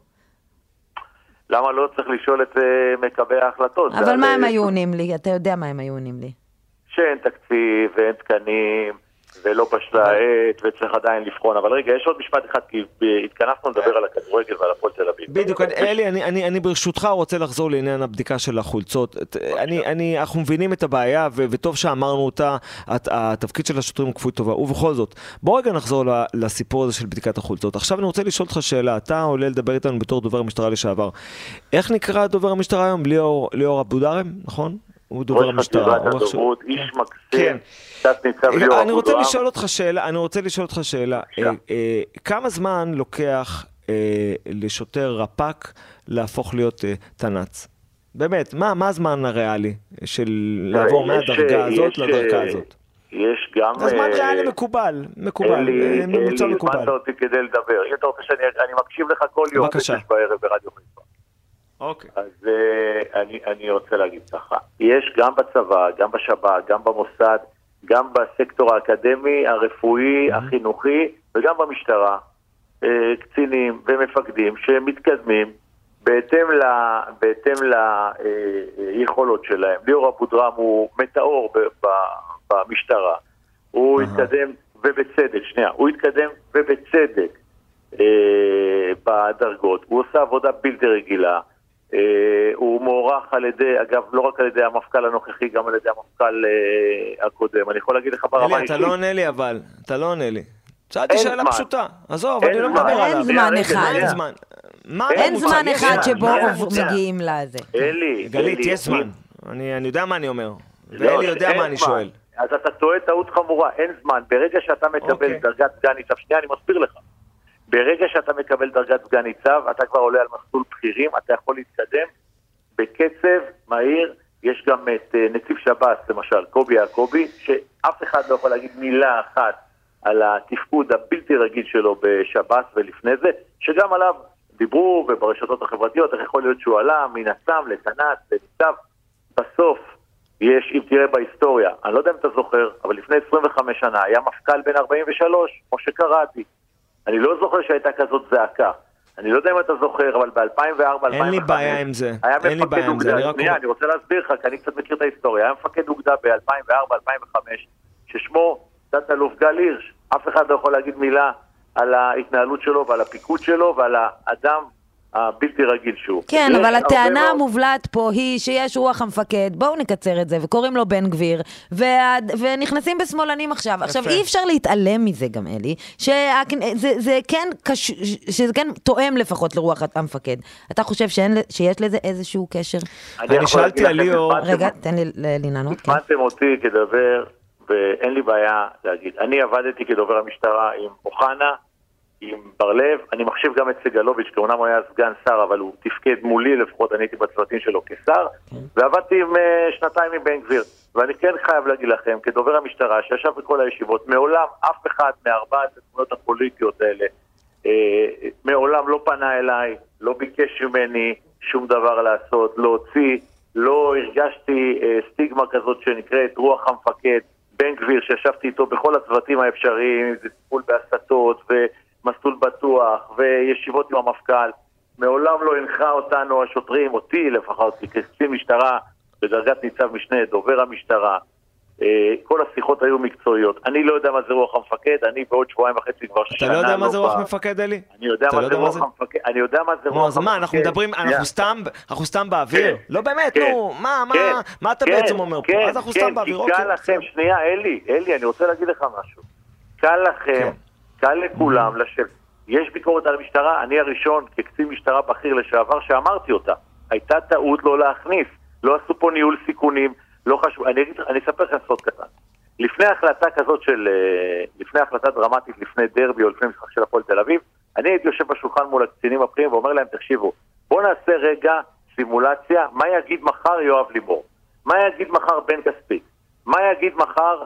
למה לא צריך לשאול את מקבלי ההחלטות? אבל מה הם היו עונים לי? אתה יודע מה הם היו עונים לי? שאין תקציב ואין תקנים, ולא בשלה העת, וצריך עדיין לבחון. אבל רגע, יש עוד משפט אחד, כי התכנסנו לדבר על הכדורגל ועל הפועל תל אביב. בדיוק, אלי, אני ברשותך רוצה לחזור לעניין הבדיקה של החולצות. אנחנו מבינים את הבעיה, וטוב שאמרנו אותה, התפקיד של השוטרים הוא כפוי טובה, ובכל זאת, בוא רגע נחזור לסיפור הזה של בדיקת החולצות. עכשיו אני רוצה לשאול אותך שאלה, אתה עולה לדבר איתנו בתור דובר המשטרה לשעבר. איך נקרא דובר המשטרה היום? ליאור אבודרם, נכון? הוא דובר המשטרה. איש מקסים. אני רוצה לשאול אותך שאלה. כמה זמן לוקח לשוטר רפ"ק להפוך להיות תנ"צ? באמת, מה הזמן הריאלי של לעבור מהדרגה הזאת לדרגה הזאת? יש גם... זה זמן ריאלי מקובל, ממוצע מקובל. הזמנת אותי כדי לדבר. אם אתה רוצה שאני מקשיב לך כל יום, בבקשה. בערב ברדיו חיפה. אוקיי. אז אני רוצה להגיד ככה. יש גם בצבא, גם בשב"כ, גם במוסד, גם בסקטור האקדמי, הרפואי, החינוכי, וגם במשטרה, קצינים ומפקדים שמתקדמים בהתאם ליכולות שלהם. ליאור אבודרם הוא מטאור במשטרה. הוא התקדם ובצדק בדרגות. הוא עושה עבודה בלתי רגילה. הוא מוערך על ידי, אגב, לא רק על ידי המפכ"ל הנוכחי, גם על ידי המפכ"ל הקודם. אני יכול להגיד לך ברמה אישית. אתה לא עונה לי אבל, אתה לא עונה לי. שאלתי שאלה פשוטה. עזוב, אני לא מדבר עליו. אין זמן אחד. אין זמן אחד שבו מגיעים לזה. אלי. גלית, יש זמן. אני יודע מה אני אומר. ואלי יודע מה אני שואל. אז אתה טועה טעות חמורה, אין זמן. ברגע שאתה מקבל דרגת סגן ניצב, שנייה, אני מסביר לך. ברגע שאתה מקבל דרגת סגן ניצב, אתה כבר עולה על מסלול בכירים, אתה יכול להתקדם בקצב מהיר. יש גם את נציב שב"ס, למשל, קובי יעקובי, שאף אחד לא יכול להגיד מילה אחת על התפקוד הבלתי רגיל שלו בשב"ס ולפני זה, שגם עליו דיברו וברשתות החברתיות, איך יכול להיות שהוא עלה מן הסם לתנ"צ, לניצב. בסוף יש, אם תראה בהיסטוריה, אני לא יודע אם אתה זוכר, אבל לפני 25 שנה היה מפכ"ל בן 43, כמו שקראתי. אני לא זוכר שהייתה כזאת זעקה. אני לא יודע אם אתה זוכר, אבל ב-2004-2005... אין לי בעיה עם זה. אין לי בעיה עם זה. אני רוצה להסביר לך, כי אני קצת מכיר את ההיסטוריה. היה מפקד אוגדה ב-2004-2005, ששמו תת-אלוף גל הירש. אף אחד לא יכול להגיד מילה על ההתנהלות שלו ועל הפיקוד שלו ועל האדם הבלתי רגיל שהוא. כן, אבל הטענה המובלעת פה היא שיש רוח המפקד, בואו נקצר את זה, וקוראים לו בן גביר, ונכנסים בשמאלנים עכשיו. עכשיו, אי אפשר להתעלם מזה גם, אלי, שזה כן תואם לפחות לרוח המפקד. אתה חושב שיש לזה איזשהו קשר? אני שאלתי על ליאור... רגע, תן לי לענות. הזמנתם אותי כדובר, ואין לי בעיה להגיד. אני עבדתי כדובר המשטרה עם אוחנה, עם ברלב, אני מחשיב גם את סגלוביץ', כי אומנם הוא היה סגן שר, אבל הוא תפקד מולי, לפחות אני הייתי בצוותים שלו כשר, ועבדתי עם שנתיים עם בן גביר. ואני כן חייב להגיד לכם, כדובר המשטרה, שישב בכל הישיבות, מעולם אף אחד מארבעת התמונות הפוליטיות האלה, מעולם לא פנה אליי, לא ביקש ממני שום דבר לעשות, להוציא, לא הרגשתי סטיגמה כזאת שנקראת רוח המפקד, בן גביר, שישבתי איתו בכל הצוותים האפשריים, זה טיפול בהסתות ומסלול בטוח וישיבות עם המפכ"ל. מעולם לא הנחה אותנו השוטרים, אותי לפחות, כקצין משטרה בדרגת ניצב משנה, דובר המשטרה. כל השיחות היו מקצועיות. אני לא יודע מה זה רוח המפקד, אני בעוד שבועיים וחצי כבר שנה. אתה לא יודע מה זה רוח מפקד, אלי? אני יודע מה זה רוח המפקד. אני יודע מה זה רוח המפקד. אז מה, אנחנו מדברים, אנחנו סתם באוויר? לא באמת, נו, מה אתה בעצם אומר פה? אז אנחנו סתם באוויר, אוקיי. קל לכם, שנייה, אלי, אני רוצה להגיד לך משהו. קל לכם, קל לכולם לשבת. יש ביקורת על המשטרה, אני הראשון כקצין משטרה בכיר לשעבר שאמרתי אותה. הייתה טעות לא להכניס, לא עשו פה ניהול סיכונים, לא חשוב, אני אספר לכם סוד קטן. לפני החלטה כזאת לפני החלטה דרמטית, לפני דרבי או לפני משחק של הפועל תל אביב, אני הייתי יושב בשולחן מול הקצינים הבכירים ואומר להם, תקשיבו, בואו נעשה רגע סימולציה, מה יגיד מחר יואב לימור? מה יגיד מחר בן כספית? מה יגיד מחר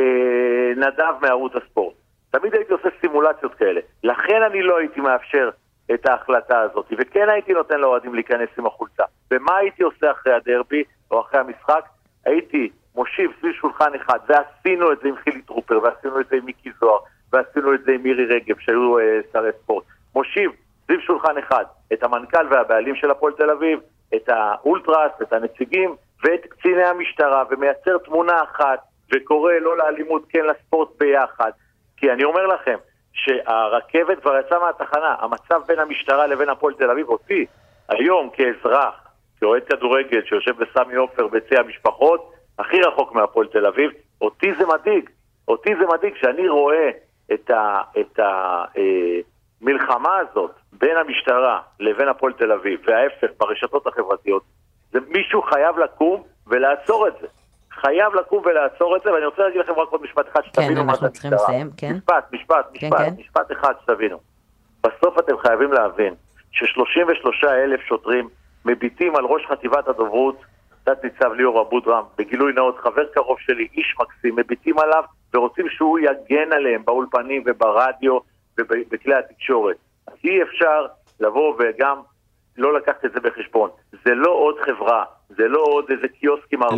נדב מערוץ הספורט? תמיד הייתי עושה סימולציות כאלה. לכן אני לא הייתי מאפשר את ההחלטה הזאת, וכן הייתי נותן לאוהדים להיכנס עם החולצה. ומה הייתי עושה אחרי הדרבי או אחרי המשחק? הייתי מושיב סביב שולחן אחד, ועשינו את זה עם חילי טרופר, ועשינו את זה עם מיקי זוהר, ועשינו את זה עם מירי רגב, שהיו שרי ספורט. מושיב סביב שולחן אחד את המנכ"ל והבעלים של הפועל תל אביב, את האולטרס, את הנציגים, ואת קציני המשטרה, ומייצר תמונה אחת, וקורא לא לאלימות, כן לספורט ביחד. כי אני אומר לכם, שהרכבת כבר יצאה מהתחנה, המצב בין המשטרה לבין הפועל תל אביב, אותי, היום כאזרח, כאוהד כדורגל שיושב בסמי עופר ביציע המשפחות, הכי רחוק מהפועל תל אביב, אותי זה מדאיג שאני רואה את המלחמה הזאת בין המשטרה לבין הפועל תל אביב, וההפך ברשתות החברתיות, זה מישהו חייב לקום ולעצור את זה. ואני רוצה להגיד לכם רק עוד משפט אחד שתבינו מה זה המשטרה. משפט אחד שתבינו. בסוף אתם חייבים להבין ש33,000 שוטרים מביטים על ראש חטיבת הדוברות, תת ניצב ליאור אבודרם, בגילוי נאות, חבר קרוב שלי, איש מקסים, מביטים עליו ורוצים שהוא יגן עליהם באולפנים וברדיו ובכלי התקשורת. אז אי אפשר לבוא וגם לא לקחת את זה בחשבון. זה לא עוד חברה, זה לא עוד איזה קיוסק עם 4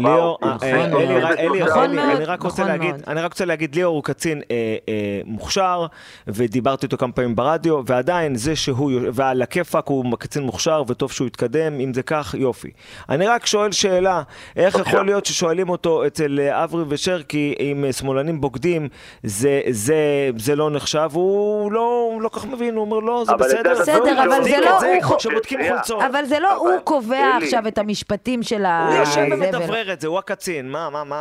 אני רק רוצה להגיד, ליאור הוא קצין מוכשר, ודיברתי איתו כמה פעמים ברדיו, ועדיין זה שהוא, ועל הכיפק הוא קצין מוכשר, וטוב שהוא יתקדם, אם זה כך, יופי. אני רק שואל שאלה, איך יכול להיות ששואלים אותו אצל אברי ושרקי, עם שמאלנים בוגדים, זה לא נחשב, הוא לא כך מבין, הוא אומר לא, זה בסדר, אבל זה לא, אבל זה לא הוא קובע עכשיו את המשפטים של ה... הוא יושב ומדברר את זה, הוא הקצין, מה?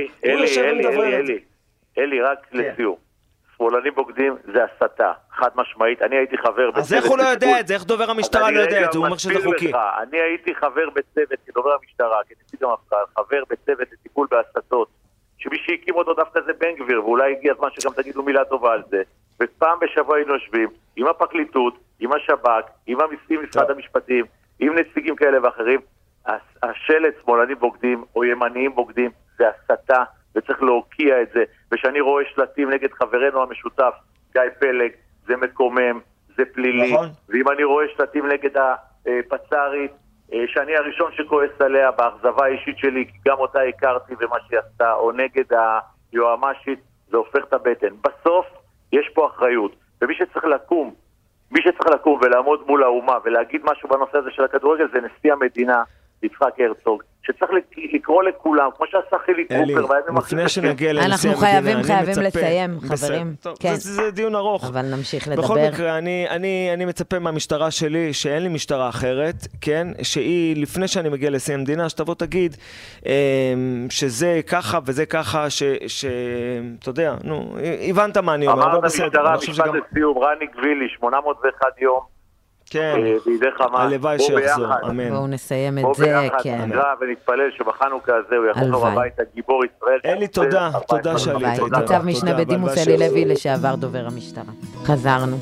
אלי, רק לסיום. שמאלנים בוגדים זה הסתה, חד משמעית. אני הייתי חבר בצוות... אז איך הוא לא יודע את זה? איך דובר המשטרה לא יודע את זה? הוא אומר שזה חוקי. אני הייתי חבר בצוות, כדובר המשטרה, כנציג המפכ"ל, חבר בצוות לטיפול בהסתות, שמי שהקים אותו דווקא זה בן גביר, ואולי הגיע הזמן שגם תגידו מילה טובה על זה. ופעם בשבוע היינו יושבים עם הפרקליטות, עם השב"כ, עם משרד המשפטים, עם נציגים כאלה ואחרים. השלט שמאלנים בוגדים או ימניים בוגדים זה הסתה, וצריך להוקיע את זה. ושאני רואה שלטים נגד חברנו המשותף גיא פלג, זה מקומם, זה פלילי. נכון. ואם אני רואה שלטים נגד הפצ"רית, שאני הראשון שכועס עליה באכזבה האישית שלי, כי גם אותה הכרתי ומה שהיא עשתה, או נגד היועמ"שית, זה הופך את הבטן. בסוף יש פה אחריות, ומי שצריך לקום ולעמוד מול האומה ולהגיד משהו בנושא הזה של הכדורגל זה נשיא המדינה יצחק הרצוג, שצריך לקרוא לכולם, כמו שעשה חילי טרופר. לפני שנגיע לנשיא המדינה, אנחנו חייבים לסיים, חברים. זה דיון ארוך. אבל נמשיך לדבר. בכל מקרה, אני מצפה מהמשטרה שלי, שאין לי משטרה אחרת, כן? שהיא, לפני שאני מגיע לנשיא המדינה, שתבוא תגיד שזה ככה וזה ככה, אתה יודע, נו, הבנת מה אני אומר. אמרת המשטרה, משפט לסיום, רני גבילי, 801 יום, כן, הלוואי שיחזור, אמן. בואו נסיים את זה, כן. ונתפלל שבחנוכה הזה הוא יחזור הביתה, גיבור ישראל. אלי, תודה שעלית. ניצב משנה בדימוס אלי לוי, לשעבר דובר המשטרה. חזרנו.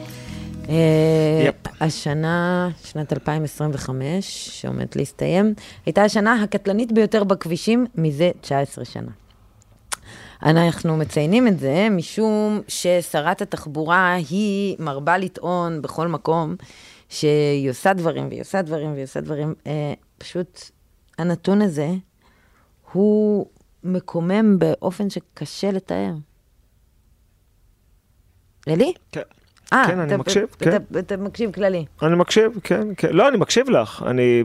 השנה, שנת 2025, שעומד להסתיים, הייתה השנה הקטלנית ביותר בכבישים מזה 19 שנה. אנחנו מציינים את זה משום ששרת התחבורה היא מרבה לטעון בכל מקום שהיא עושה דברים והיא עושה דברים והיא עושה דברים. פשוט הנתון הזה הוא מקומם באופן שקשה לתאר. אלי? כן. כן, אני מקשיב, כן. אתה מקשיב כללי. אני מקשיב, כן. לא, אני מקשיב לך.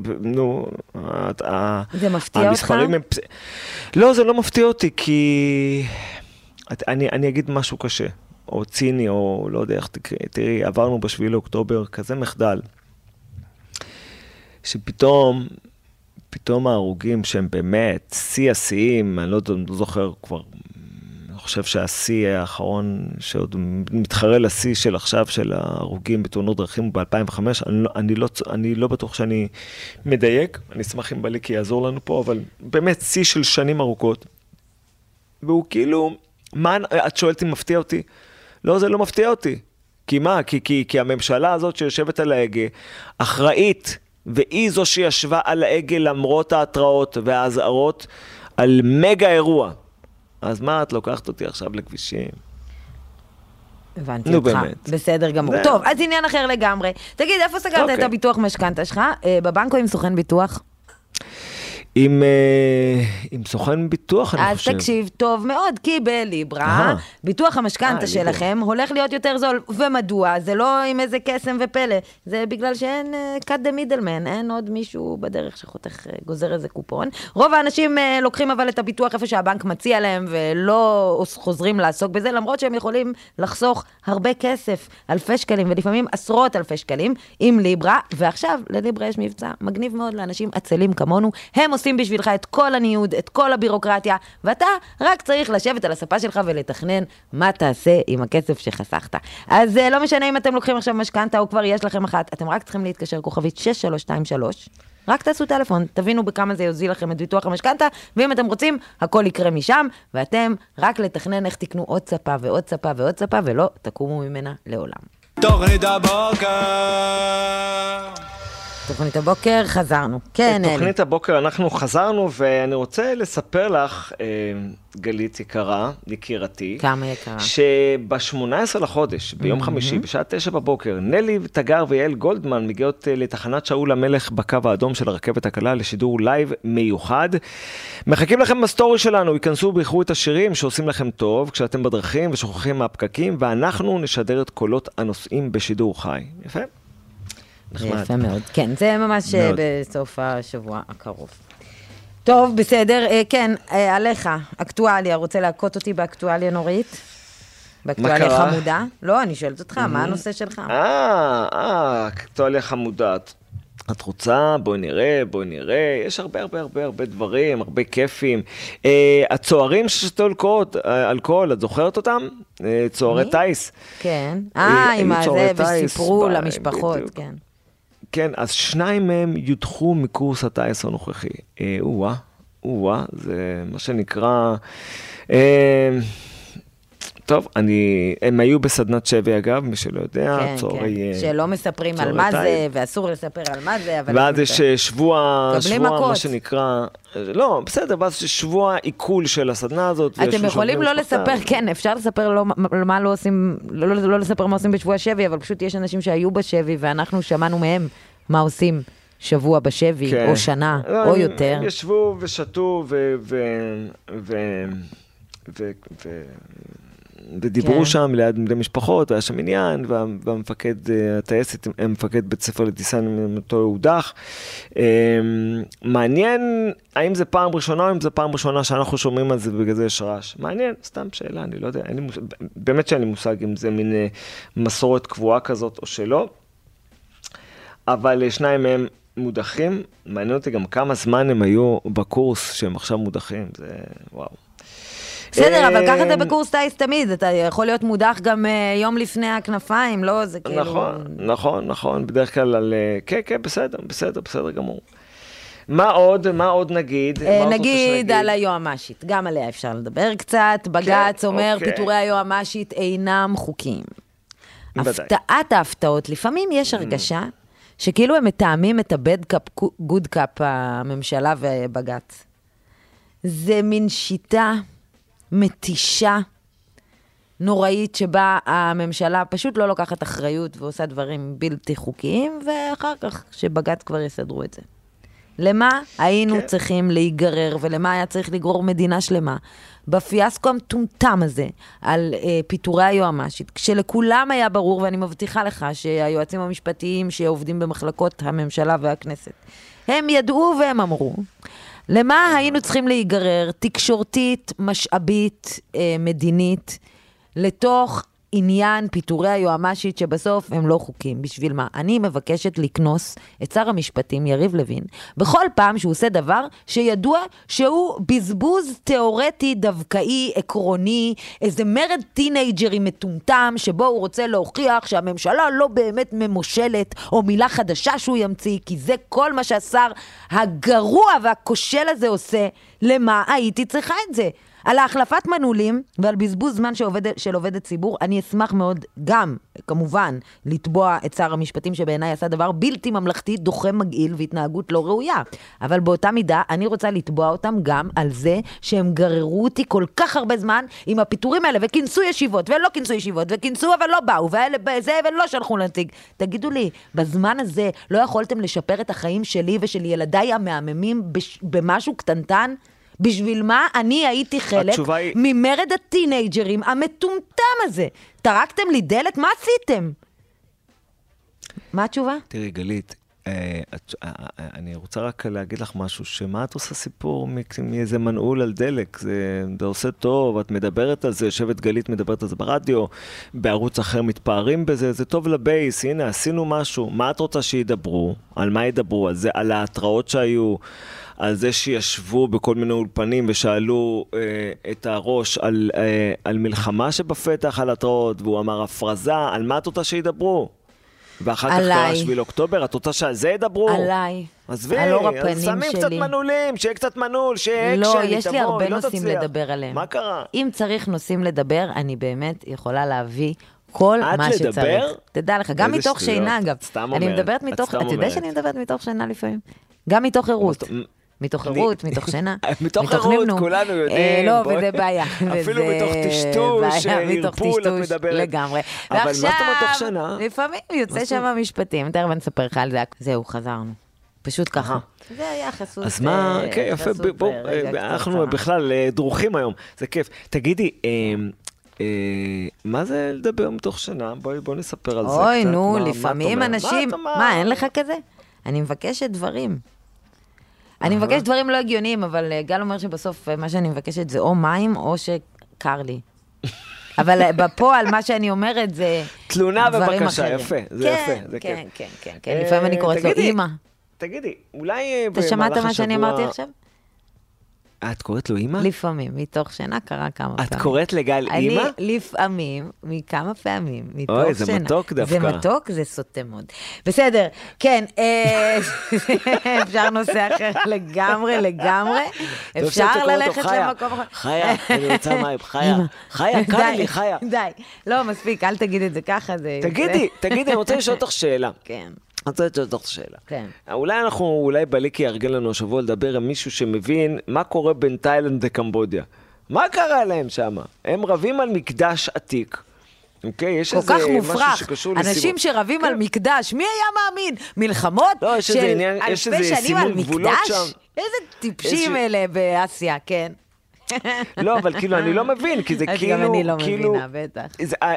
זה מפתיע אותך? לא, זה לא מפתיע אותי, כי אני אגיד משהו קשה, או ציני, או לא יודע איך תראי, עברנו ב7 לאוקטובר, כזה מחדל, שפתאום ההרוגים שהם באמת שיא השיאים, אני לא זוכר כבר, אני חושב שהשיא האחרון שעוד מתחרה לשיא של עכשיו של ההרוגים בתאונות דרכים ב-2005, אני לא בטוח שאני מדייק, אני אשמח אם בליקי יעזור לנו פה, אבל באמת שיא של שנים ארוכות, והוא כאילו, מה, את שואלת אם מפתיע אותי? לא, זה לא מפתיע אותי. כי מה? כי הממשלה הזאת שיושבת על ההגה, אחראית, והיא זו שישבה על ההגה למרות ההתראות וההזהרות, על מגה אירוע. אז מה את לוקחת אותי עכשיו לכבישים? הבנתי אותך. באמת. בסדר גמור. טוב, אז עניין אחר לגמרי. תגיד, איפה סגרת את הביטוח משכנתה שלך? בבנק או עם סוכן ביטוח? עם סוכן ביטוח, אני חושב. אז תקשיב טוב מאוד, כי בליברה, ביטוח המשכנתה שלכם הולך להיות יותר זול. ומדוע? זה לא עם איזה קסם ופלא. זה בגלל שאין cut the middleman, אין עוד מישהו בדרך שחותך גוזר איזה קופון. רוב האנשים לוקחים אבל את הביטוח איפה שהבנק מציע להם, ולא חוזרים לעסוק בזה, למרות שהם יכולים לחסוך הרבה כסף, אלפי שקלים, ולפעמים עשרות אלפי שקלים, עם ליברה. ועכשיו לליברה יש מבצע מגניב מאוד לאנשים עצלים כמונו. הם עושים בשבילך את כל הניוד, את כל הבירוקרטיה, ואתה רק צריך לשבת על הספה שלך ולתכנן מה תעשה עם הכסף שחסכת. אז לא משנה אם אתם לוקחים עכשיו משכנתה או כבר יש לכם אחת, אתם רק צריכים להתקשר כוכבית 6323, רק תעשו טלפון, תבינו בכמה זה יוזיל לכם את ביטוח המשכנתה, ואם אתם רוצים, הכל יקרה משם, ואתם רק לתכנן איך תקנו עוד ספה ועוד ספה ועוד ספה, ולא תקומו ממנה לעולם. תוכנית הבוקר. תוכנית הבוקר, חזרנו. כן, אלי. תוכנית הבוקר אנחנו חזרנו, ואני רוצה לספר לך, גלית יקרה, יקירתי. כמה יקרה? שב-18 לחודש, ביום חמישי, בשעה 9 בבוקר, נלי תגר ויעל גולדמן מגיעות לתחנת שאול המלך בקו האדום של הרכבת הקלה לשידור לייב מיוחד. מחכים לכם בסטורי שלנו, ייכנסו ויחרו את השירים שעושים לכם טוב, כשאתם בדרכים ושוכחים מהפקקים, ואנחנו נשדר את קולות הנוסעים בשידור חי. יפה? יפה מאוד. כן, זה ממש בסוף השבוע הקרוב. טוב, בסדר. כן, עליך, אקטואליה. רוצה להכות אותי באקטואליה נורית? באקטואליה חמודה? לא, אני שואלת אותך, מה הנושא שלך? אקטואליה חמודה. את רוצה? בואי נראה. יש הרבה דברים, הרבה כיפים. הצוערים ששתו אלכוהול, את זוכרת אותם? צוערי טייס. כן. עם זה, וסיפרו למשפחות, כן. כן, אז 2 מהם יודחו מקורס הטייס הנוכחי. זה מה שנקרא... טוב, הם היו בסדנת שבי אגב, מי שלא יודע, כן, שלא מספרים על מה זה, ואסור לספר על מה זה, אבל... ואז יש שבוע, מה שנקרא... לא, בסדר, ואז יש שבוע עיכול של הסדנה הזאת. אתם יכולים לא לספר, כן, אפשר לספר מה לא עושים, לא לספר מה עושים בשבוע שבי, אבל פשוט יש אנשים שהיו בשבי, ואנחנו שמענו מהם מה עושים שבוע בשבי, או שנה, או יותר. הם ישבו ושתו ודיברו שם ליד משפחות, והיה שם עניין, והמפקד, הטייסת, מפקד בית ספר לטיסה עם אותו הודח. מעניין, האם זה פעם ראשונה, או אם זה פעם ראשונה שאנחנו שומעים על זה, ובגלל זה יש רעש. מעניין, סתם שאלה, אני לא יודע, באמת שאין לי מושג אם זה מין מסורת קבועה כזאת או שלא, אבל 2 מהם מודחים, מעניין אותי גם כמה זמן הם היו בקורס שהם עכשיו מודחים, זה וואו. בסדר, אבל ככה זה בקורס טייס תמיד, אתה יכול להיות מודח גם יום לפני הכנפיים, לא? זה כאילו... נכון, בדרך כלל על... כן, בסדר גמור. מה עוד נגיד? נגיד על היועמ"שית, גם עליה אפשר לדבר קצת, בג"ץ אומר פיטורי היועמ"שית אינם חוקיים. הפתעת ההפתעות, לפעמים יש הרגשה שכאילו הם מתאמים את הבד קאפ, גוד קאפ, הממשלה ובג"ץ. זה מין שיטה מתישה, נוראית, שבה הממשלה פשוט לא לוקחת אחריות ועושה דברים בלתי חוקיים, ואחר כך שבג"ץ כבר יסדרו את זה. למה היינו צריכים להיגרר, ולמה היה צריך לגרור מדינה שלמה? בפיאסקו המטומטם הזה, על פיטורי היועמ"שית, כשלכולם היה ברור, ואני מבטיחה לך שהיועצים המשפטיים שעובדים במחלקות הממשלה והכנסת, הם ידעו והם אמרו, למה היינו צריכים להיגרר תקשורתית, משאבית, מדינית, לתוך עניין פיטורי היועמ"שית שבסוף הם לא חוקים. בשביל מה? אני מבקשת לקנוס את שר המשפטים יריב לוין, בכל פעם שהוא עושה דבר שידוע שהוא בזבוז תיאורטי, דווקאי, עקרוני, איזה מרד טינאג'רי מטומטם, שבו הוא רוצה להוכיח שהממשלה לא באמת ממושלת, או מילה חדשה שהוא ימציא, כי זה כל מה שהשר הגרוע והכושל הזה עושה. למה הייתי צריכה את זה? על ההחלפת מנעולים ועל בזבוז זמן של עובדת ציבור, אני אשמח מאוד גם, כמובן, לתבוע את שר המשפטים שבעיניי עשה דבר בלתי ממלכתי, דוחה מגעיל והתנהגות לא ראויה. אבל באותה מידה, אני רוצה לתבוע אותם גם על זה שהם גררו אותי כל כך הרבה זמן עם הפיטורים האלה, וכינסו ישיבות, ולא כינסו ישיבות, וכינסו אבל לא באו, וזה ולא שלחו לנציג. תגידו לי, בזמן הזה לא יכולתם לשפר את החיים שלי ושל ילדיי המהממים במשהו קטנטן? בשביל מה אני הייתי חלק ממרד הטינג'רים המטומטם הזה? טרקתם לי דלת? מה עשיתם? מה התשובה? תראי, גלית, אני רוצה רק להגיד לך משהו, שמה את עושה סיפור מאיזה מנעול על דלק? זה עושה טוב, את מדברת על זה, יושבת גלית מדברת על זה ברדיו, בערוץ אחר מתפארים בזה, זה טוב לבייס, הנה, עשינו משהו. מה את רוצה שידברו? על מה ידברו? על זה, על ההתראות שהיו, על זה שישבו בכל מיני אולפנים ושאלו את הראש על מלחמה שבפתח, על התראות, והוא אמר הפרזה, על מה את רוצה שידברו? ואחר כך קרה 7 לאוקטובר, את רוצה שעל זה ידברו? עליי. עזבי, על אור הפנים שמים שלי. קצת מנעולים, שיהיה קצת מנעול, שיהיה אקשן, לא, יש לי הרבה נושאים לדבר עליהם. מה קרה? אם צריך נושאים לדבר, אני באמת יכולה להביא כל מה שצריך. את לדבר? תדע לך, גם מתוך שינה אגב. סתם אני אומרת. מדברת מתוך, אתה יודע שאני מדברת מתוך שינה לפעמים? גם מתוך עירות. מתוך עירות, מתוך שינה. מתוך עירות, כולנו יודעים. לא, וזה בעיה. אפילו מתוך טשטוש, ערפול, את מדברת. לגמרי. אבל מה זאת אומרת תוך שינה? לפעמים יוצא שם המשפטים, תכף אני אספר לך על זה. זהו, חזרנו. פשוט ככה. זה היה חסות. אז מה, כן, יפה, אנחנו בכלל דרוכים היום, זה כיף. תגידי, מה זה לדבר מתוך שינה? בואי נספר על זה קצת. אוי, נו, לפעמים אנשים, מה, אין לך כזה? אני מבקשת דברים. אני מבקשת דברים לא הגיוניים, אבל גל אומר שבסוף מה שאני מבקשת זה או מים או שקר לי. אבל בפועל מה שאני אומרת זה תלונה דברים ובקשה, אחרים. יפה, זה יפה, זה כיף. כן, לפעמים אני קוראת לו אמא. תגידי, אולי אתה שמעת מה שאני אמרתי עכשיו? את קוראת לו אמא? לפעמים, מתוך שינה קרה כמה פעמים. את קוראת לגל אמא? אני לפעמים, מכמה פעמים, מתוך שינה. אוי, זה מתוק דווקא. זה מתוק, זה סוטה מאוד. בסדר, כן, אפשר נושא אחר לגמרי. אפשר ללכת למקום אחר. חיה, אני רוצה מים, חיה, קל לי, חיה. די, לא, מספיק, אל תגיד את זה ככה. תגידי, אני רוצה לשאול אותך שאלה. כן. אני רוצה לשאול אותך שאלה. כן. אולי בליקי יארגן לנו השבוע לדבר עם מישהו שמבין מה קורה בין תאילנד לקמבודיה. מה קרה להם שם? הם רבים על מקדש עתיק. אוקיי, יש איזה משהו שקשור לסיבות. אנשים שרבים על מקדש, מי היה מאמין? מלחמות של אלפי שנים על מקדש? איזה טיפשים אלה באסיה, כן. לא, אבל כאילו, אני לא מבין, כי זה כאילו... גם אני לא מבינה, בטח.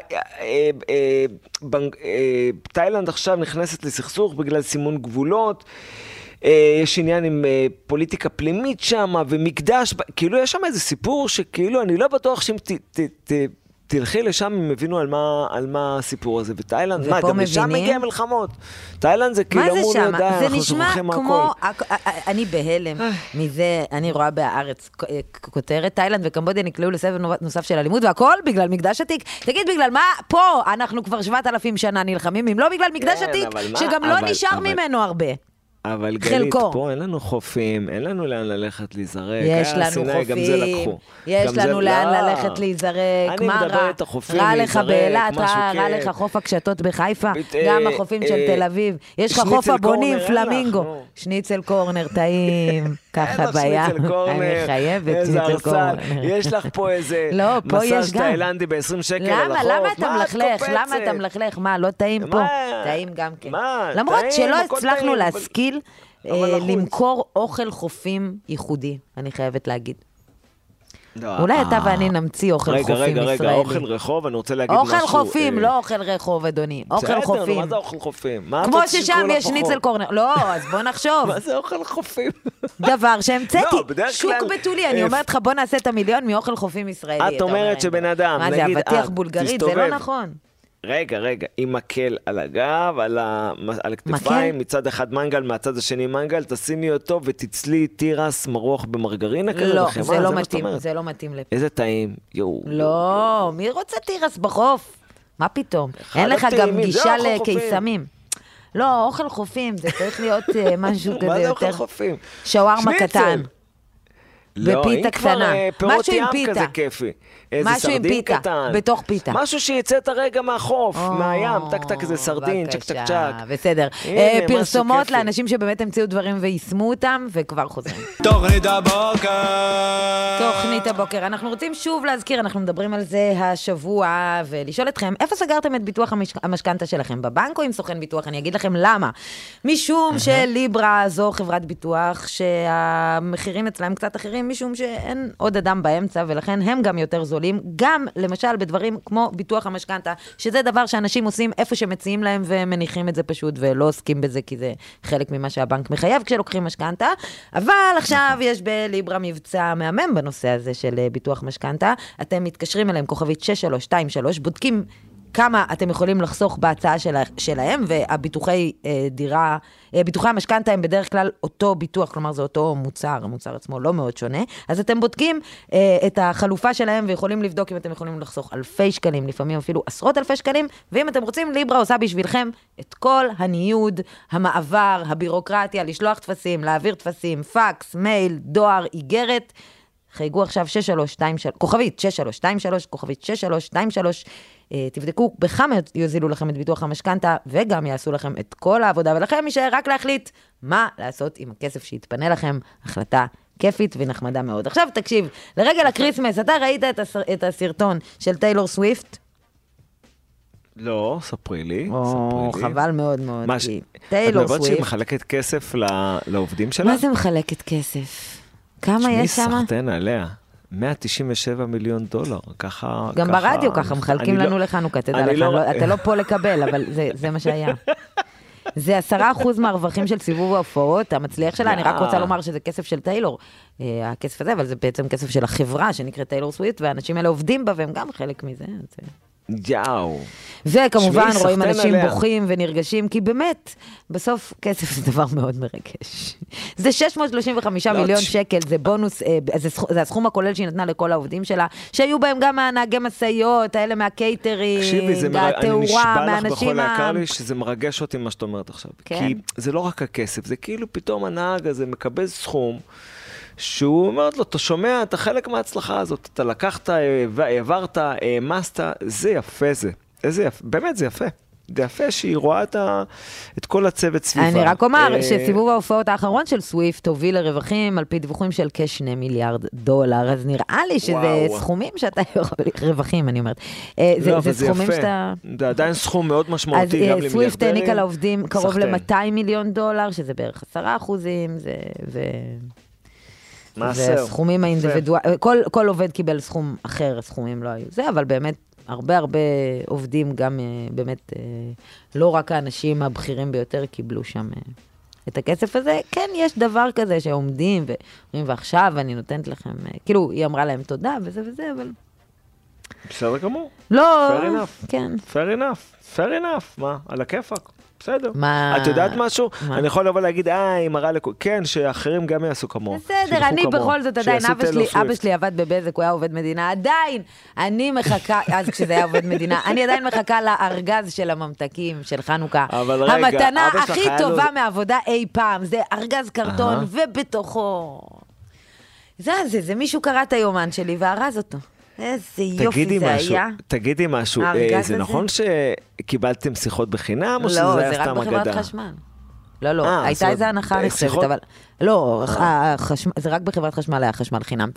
תאילנד עכשיו נכנסת לסכסוך בגלל סימון גבולות, יש עניין עם פוליטיקה פנימית שם, ומקדש, כאילו יש שם איזה סיפור שכאילו, אני לא בטוח שאם תלכי לשם, הם הבינו על מה הסיפור הזה. ותאילנד, מה, גם לשם מגיע מלחמות. תאילנד זה כאילו אמור לידע, אנחנו שוכחים הכל. אני בהלם מזה, אני רואה בהארץ כותרת, תאילנד וקמבודיה נקלעו לסבב נוסף של אלימות, והכל בגלל מקדש עתיק. תגיד, בגלל מה? פה אנחנו כבר 7,000 שנה נלחמים, אם לא בגלל מקדש עתיק, שגם לא נשאר ממנו הרבה. אבל גלית, פה אין לנו חופים, אין לנו לאן ללכת להיזרק. יש לנו חופים, יש לנו לאן ללכת להיזרק, מה רע? רע לך באילת, רע לך חוף הקשתות בחיפה, גם החופים של תל אביב. יש לך חוף הבונים, פלמינגו. שניצל קורנר, טעים, ככה בים. אני חייבת שניצל קורנר. יש לך פה איזה מסאז' תאילנדי ב-20 שקל על החוף. למה אתה מלכלך? למה אתה מלכלך? מה, לא טעים פה? טעים גם כן. למרות שלא הצלחנו להשכיל למכור אוכל חופים ייחודי, אני חייבת להגיד. אולי אתה ואני נמציא אוכל חופים ישראלי. רגע, אוכל רחוב, אני רוצה להגיד משהו. אוכל חופים, לא אוכל רחוב, אדוני. אוכל חופים. מה זה אוכל חופים? כמו ששם יש שניצל קורנר. לא, אז בוא נחשוב. מה זה אוכל חופים? דבר שהמצאתי. שוק בתולי, אני אומרת לך, בוא נעשה את המיליון מאוכל חופים ישראלי. את אומרת שבן אדם, מה זה, אבטיח בולגרית? זה לא נכון. רגע, עם מקל על הגב, על הכתפיים, מצד אחד מנגל, מהצד השני מנגל, תשימי אותו ותצלי תירס מרוח במרגרינה כזה. לא, זה לא מתאים, זה לא מתאים לפה. איזה טעים, יואו. לא, מי רוצה תירס בחוף? מה פתאום? אין לך גם גישה לקיסמים. לא, אוכל חופים, זה צריך להיות משהו כזה יותר. מה זה אוכל חופים? שווארמה קטן. בפיתה קטנה. פירות משהו עם ים פיתה. כזה כיפי. איזה משהו עם סרדין פיתה, קטן. בתוך פיתה. משהו שיצאת הרגע מהחוף, מהים, טק טק איזה סרדין, צ'ק צ'ק צ'ק. בסדר. הנה, משהו פרסומות כיפי. לאנשים שבאמת המציאו דברים ויישמו אותם, וכבר חוזרים. תוכנית הבוקר. תוכנית הבוקר. אנחנו רוצים שוב להזכיר, אנחנו מדברים על זה השבוע, ולשאול אתכם, איפה סגרתם את ביטוח המשכנתה שלכם? בבנק או עם סוכן ביטוח? אני אגיד לכם למה. משום שליברה זו חברת ביטוח, שהמחירים אצלהם קצת אחרים, משום שאין עוד אדם באמצע, ולכן הם גם יותר זולים, גם למשל בדברים כמו ביטוח המשכנתה, שזה דבר שאנשים עושים איפה שמציעים להם, ומניחים את זה פשוט, ולא עוסקים בזה, כי זה חלק ממה שהבנק מחייב כשלוקחים משכנתה. אבל עכשיו יש בליברה מבצע מהמם בנושא הזה של ביטוח משכנתה. אתם מתקשרים אליהם, כוכבית 6323, בודקים כמה אתם יכולים לחסוך בהצעה שלהם, והביטוחי דירה, ביטוחי המשכנתה הם בדרך כלל אותו ביטוח, כלומר זה אותו מוצר, המוצר עצמו לא מאוד שונה, אז אתם בודקים את החלופה שלהם, ויכולים לבדוק אם אתם יכולים לחסוך אלפי שקלים, לפעמים אפילו עשרות אלפי שקלים, ואם אתם רוצים, ליברה עושה בשבילכם את כל הניוד, המעבר, הבירוקרטיה, לשלוח תפסים, להעביר תפסים, פקס, מייל, דואר, איגרת, חייגו עכשיו 6323, כוכבית 6323, כוכבית 6323, תבדקו בכמה יוזילו לכם את ביטוח המשכנתה, וגם יעשו לכם את כל העבודה, ולכם יישאר רק להחליט מה לעשות עם הכסף שיתפנה לכם, החלטה כיפית ונחמדה מאוד. עכשיו תקשיב, לרגל הקריסמס, אתה ראית את הסרטון של טיילור סוויפט? לא, ספרי לי. חבל מאוד מאוד. טיילור סוויפט. את מדברת שהיא מחלקת כסף לעובדים שלה? מה זה מחלקת כסף? כמה יש שם? שמי סחטן עליה. $197 מיליון, ככה... גם ברדיו ככה, מחלקים לנו לחנוכה, תדע לך, אתה לא פה לקבל, אבל זה מה שהיה. זה 10% מהרווחים של סיבוב ההופעות, המצליח שלה, אני רק רוצה לומר שזה כסף של טיילור, הכסף הזה, אבל זה בעצם כסף של החברה שנקראת טיילור סוויפט, והאנשים האלה עובדים בה, והם גם חלק מזה. יאו. וכמובן רואים אנשים בוכים ונרגשים, כי באמת, בסוף כסף זה דבר מאוד מרגש. זה 635 מיליון שקל, זה בונוס, זה הסכום הכולל שהיא נתנה לכל העובדים שלה, שהיו בהם גם מהנהגי מסעיות, האלה מהקייטרינג, התאורה, מהאנשים... אני נשבע לך בכל היקר לי שזה מרגש אותי מה שאת אומרת עכשיו. כי זה לא רק הכסף, זה כאילו פתאום הנהג הזה מקבל סכום, שהוא אומר לו, אתה שומע, אתה חלק מההצלחה הזאת, אתה לקחת, העברת, העמסת, זה יפה זה. איזה יפה, באמת זה יפה. זה יפה שהיא רואה את כל הצוות סביבה. אני רק אומר שסיבוב ההופעות האחרון של סוויפט הוביל לרווחים על פי דיווחים של כ$2 מיליארד, אז נראה לי שזה סכומים שאתה רווחים, אני אומרת. זה סכומים שאתה... זה עדיין סכום מאוד משמעותי גם למיליארדרים. אז סוויפט העניק על העובדים קרוב ל$200 מיליון, שזה בערך 10%, זה סכומים האינדיבידואליים, כל עובד קיבל סכום אחר, הסכומים לא היו זה, אבל באמת הרבה עובדים, גם באמת לא רק האנשים הבכירים ביותר קיבלו שם את הכסף הזה. כן, יש דבר כזה שעומדים ואומרים, ועכשיו אני נותנת לכם, כאילו היא אמרה להם תודה וזה וזה, אבל... בסדר גמור. לא, fair enough. כן. fair enough, מה? על הכיפק. בסדר. את יודעת משהו? אני יכול לבוא להגיד, היא מראה לכו, כן, שאחרים גם יעשו כמוהו. בסדר, אני בכל זאת עדיין, אבא שלי עבד בבזק, הוא היה עובד מדינה, עדיין, אני מחכה, אז כשזה היה עובד מדינה, אני עדיין מחכה לארגז של הממתקים, של חנוכה. המתנה הכי טובה מעבודה אי פעם, זה ארגז קרטון, ובתוכו... זה מישהו קרא את היומן שלי והרז אותו. איזה יופי זה היה. תגידי משהו, זה נכון שקיבלתם שיחות בחינם, או שזה היה סתם אגדה? לא, זה רק בחברת חשמל. לא, הייתה איזה הנחה נחשבת, אבל... לא, זה רק בחברת חשמל היה חשמל חינם.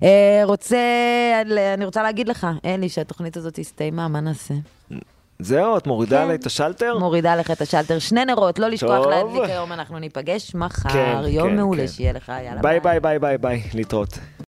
אני רוצה להגיד לך, אלי, שהתוכנית הזאת הסתיימה, מה נעשה? זהו, את מורידה עלי את השלטר? מורידה לך את השלטר. 2 נרות, לא לשכוח להדליק היום, אנחנו ניפגש מחר. יום מעולה שיהיה לך, יאללה ביי. ביי, להתראות.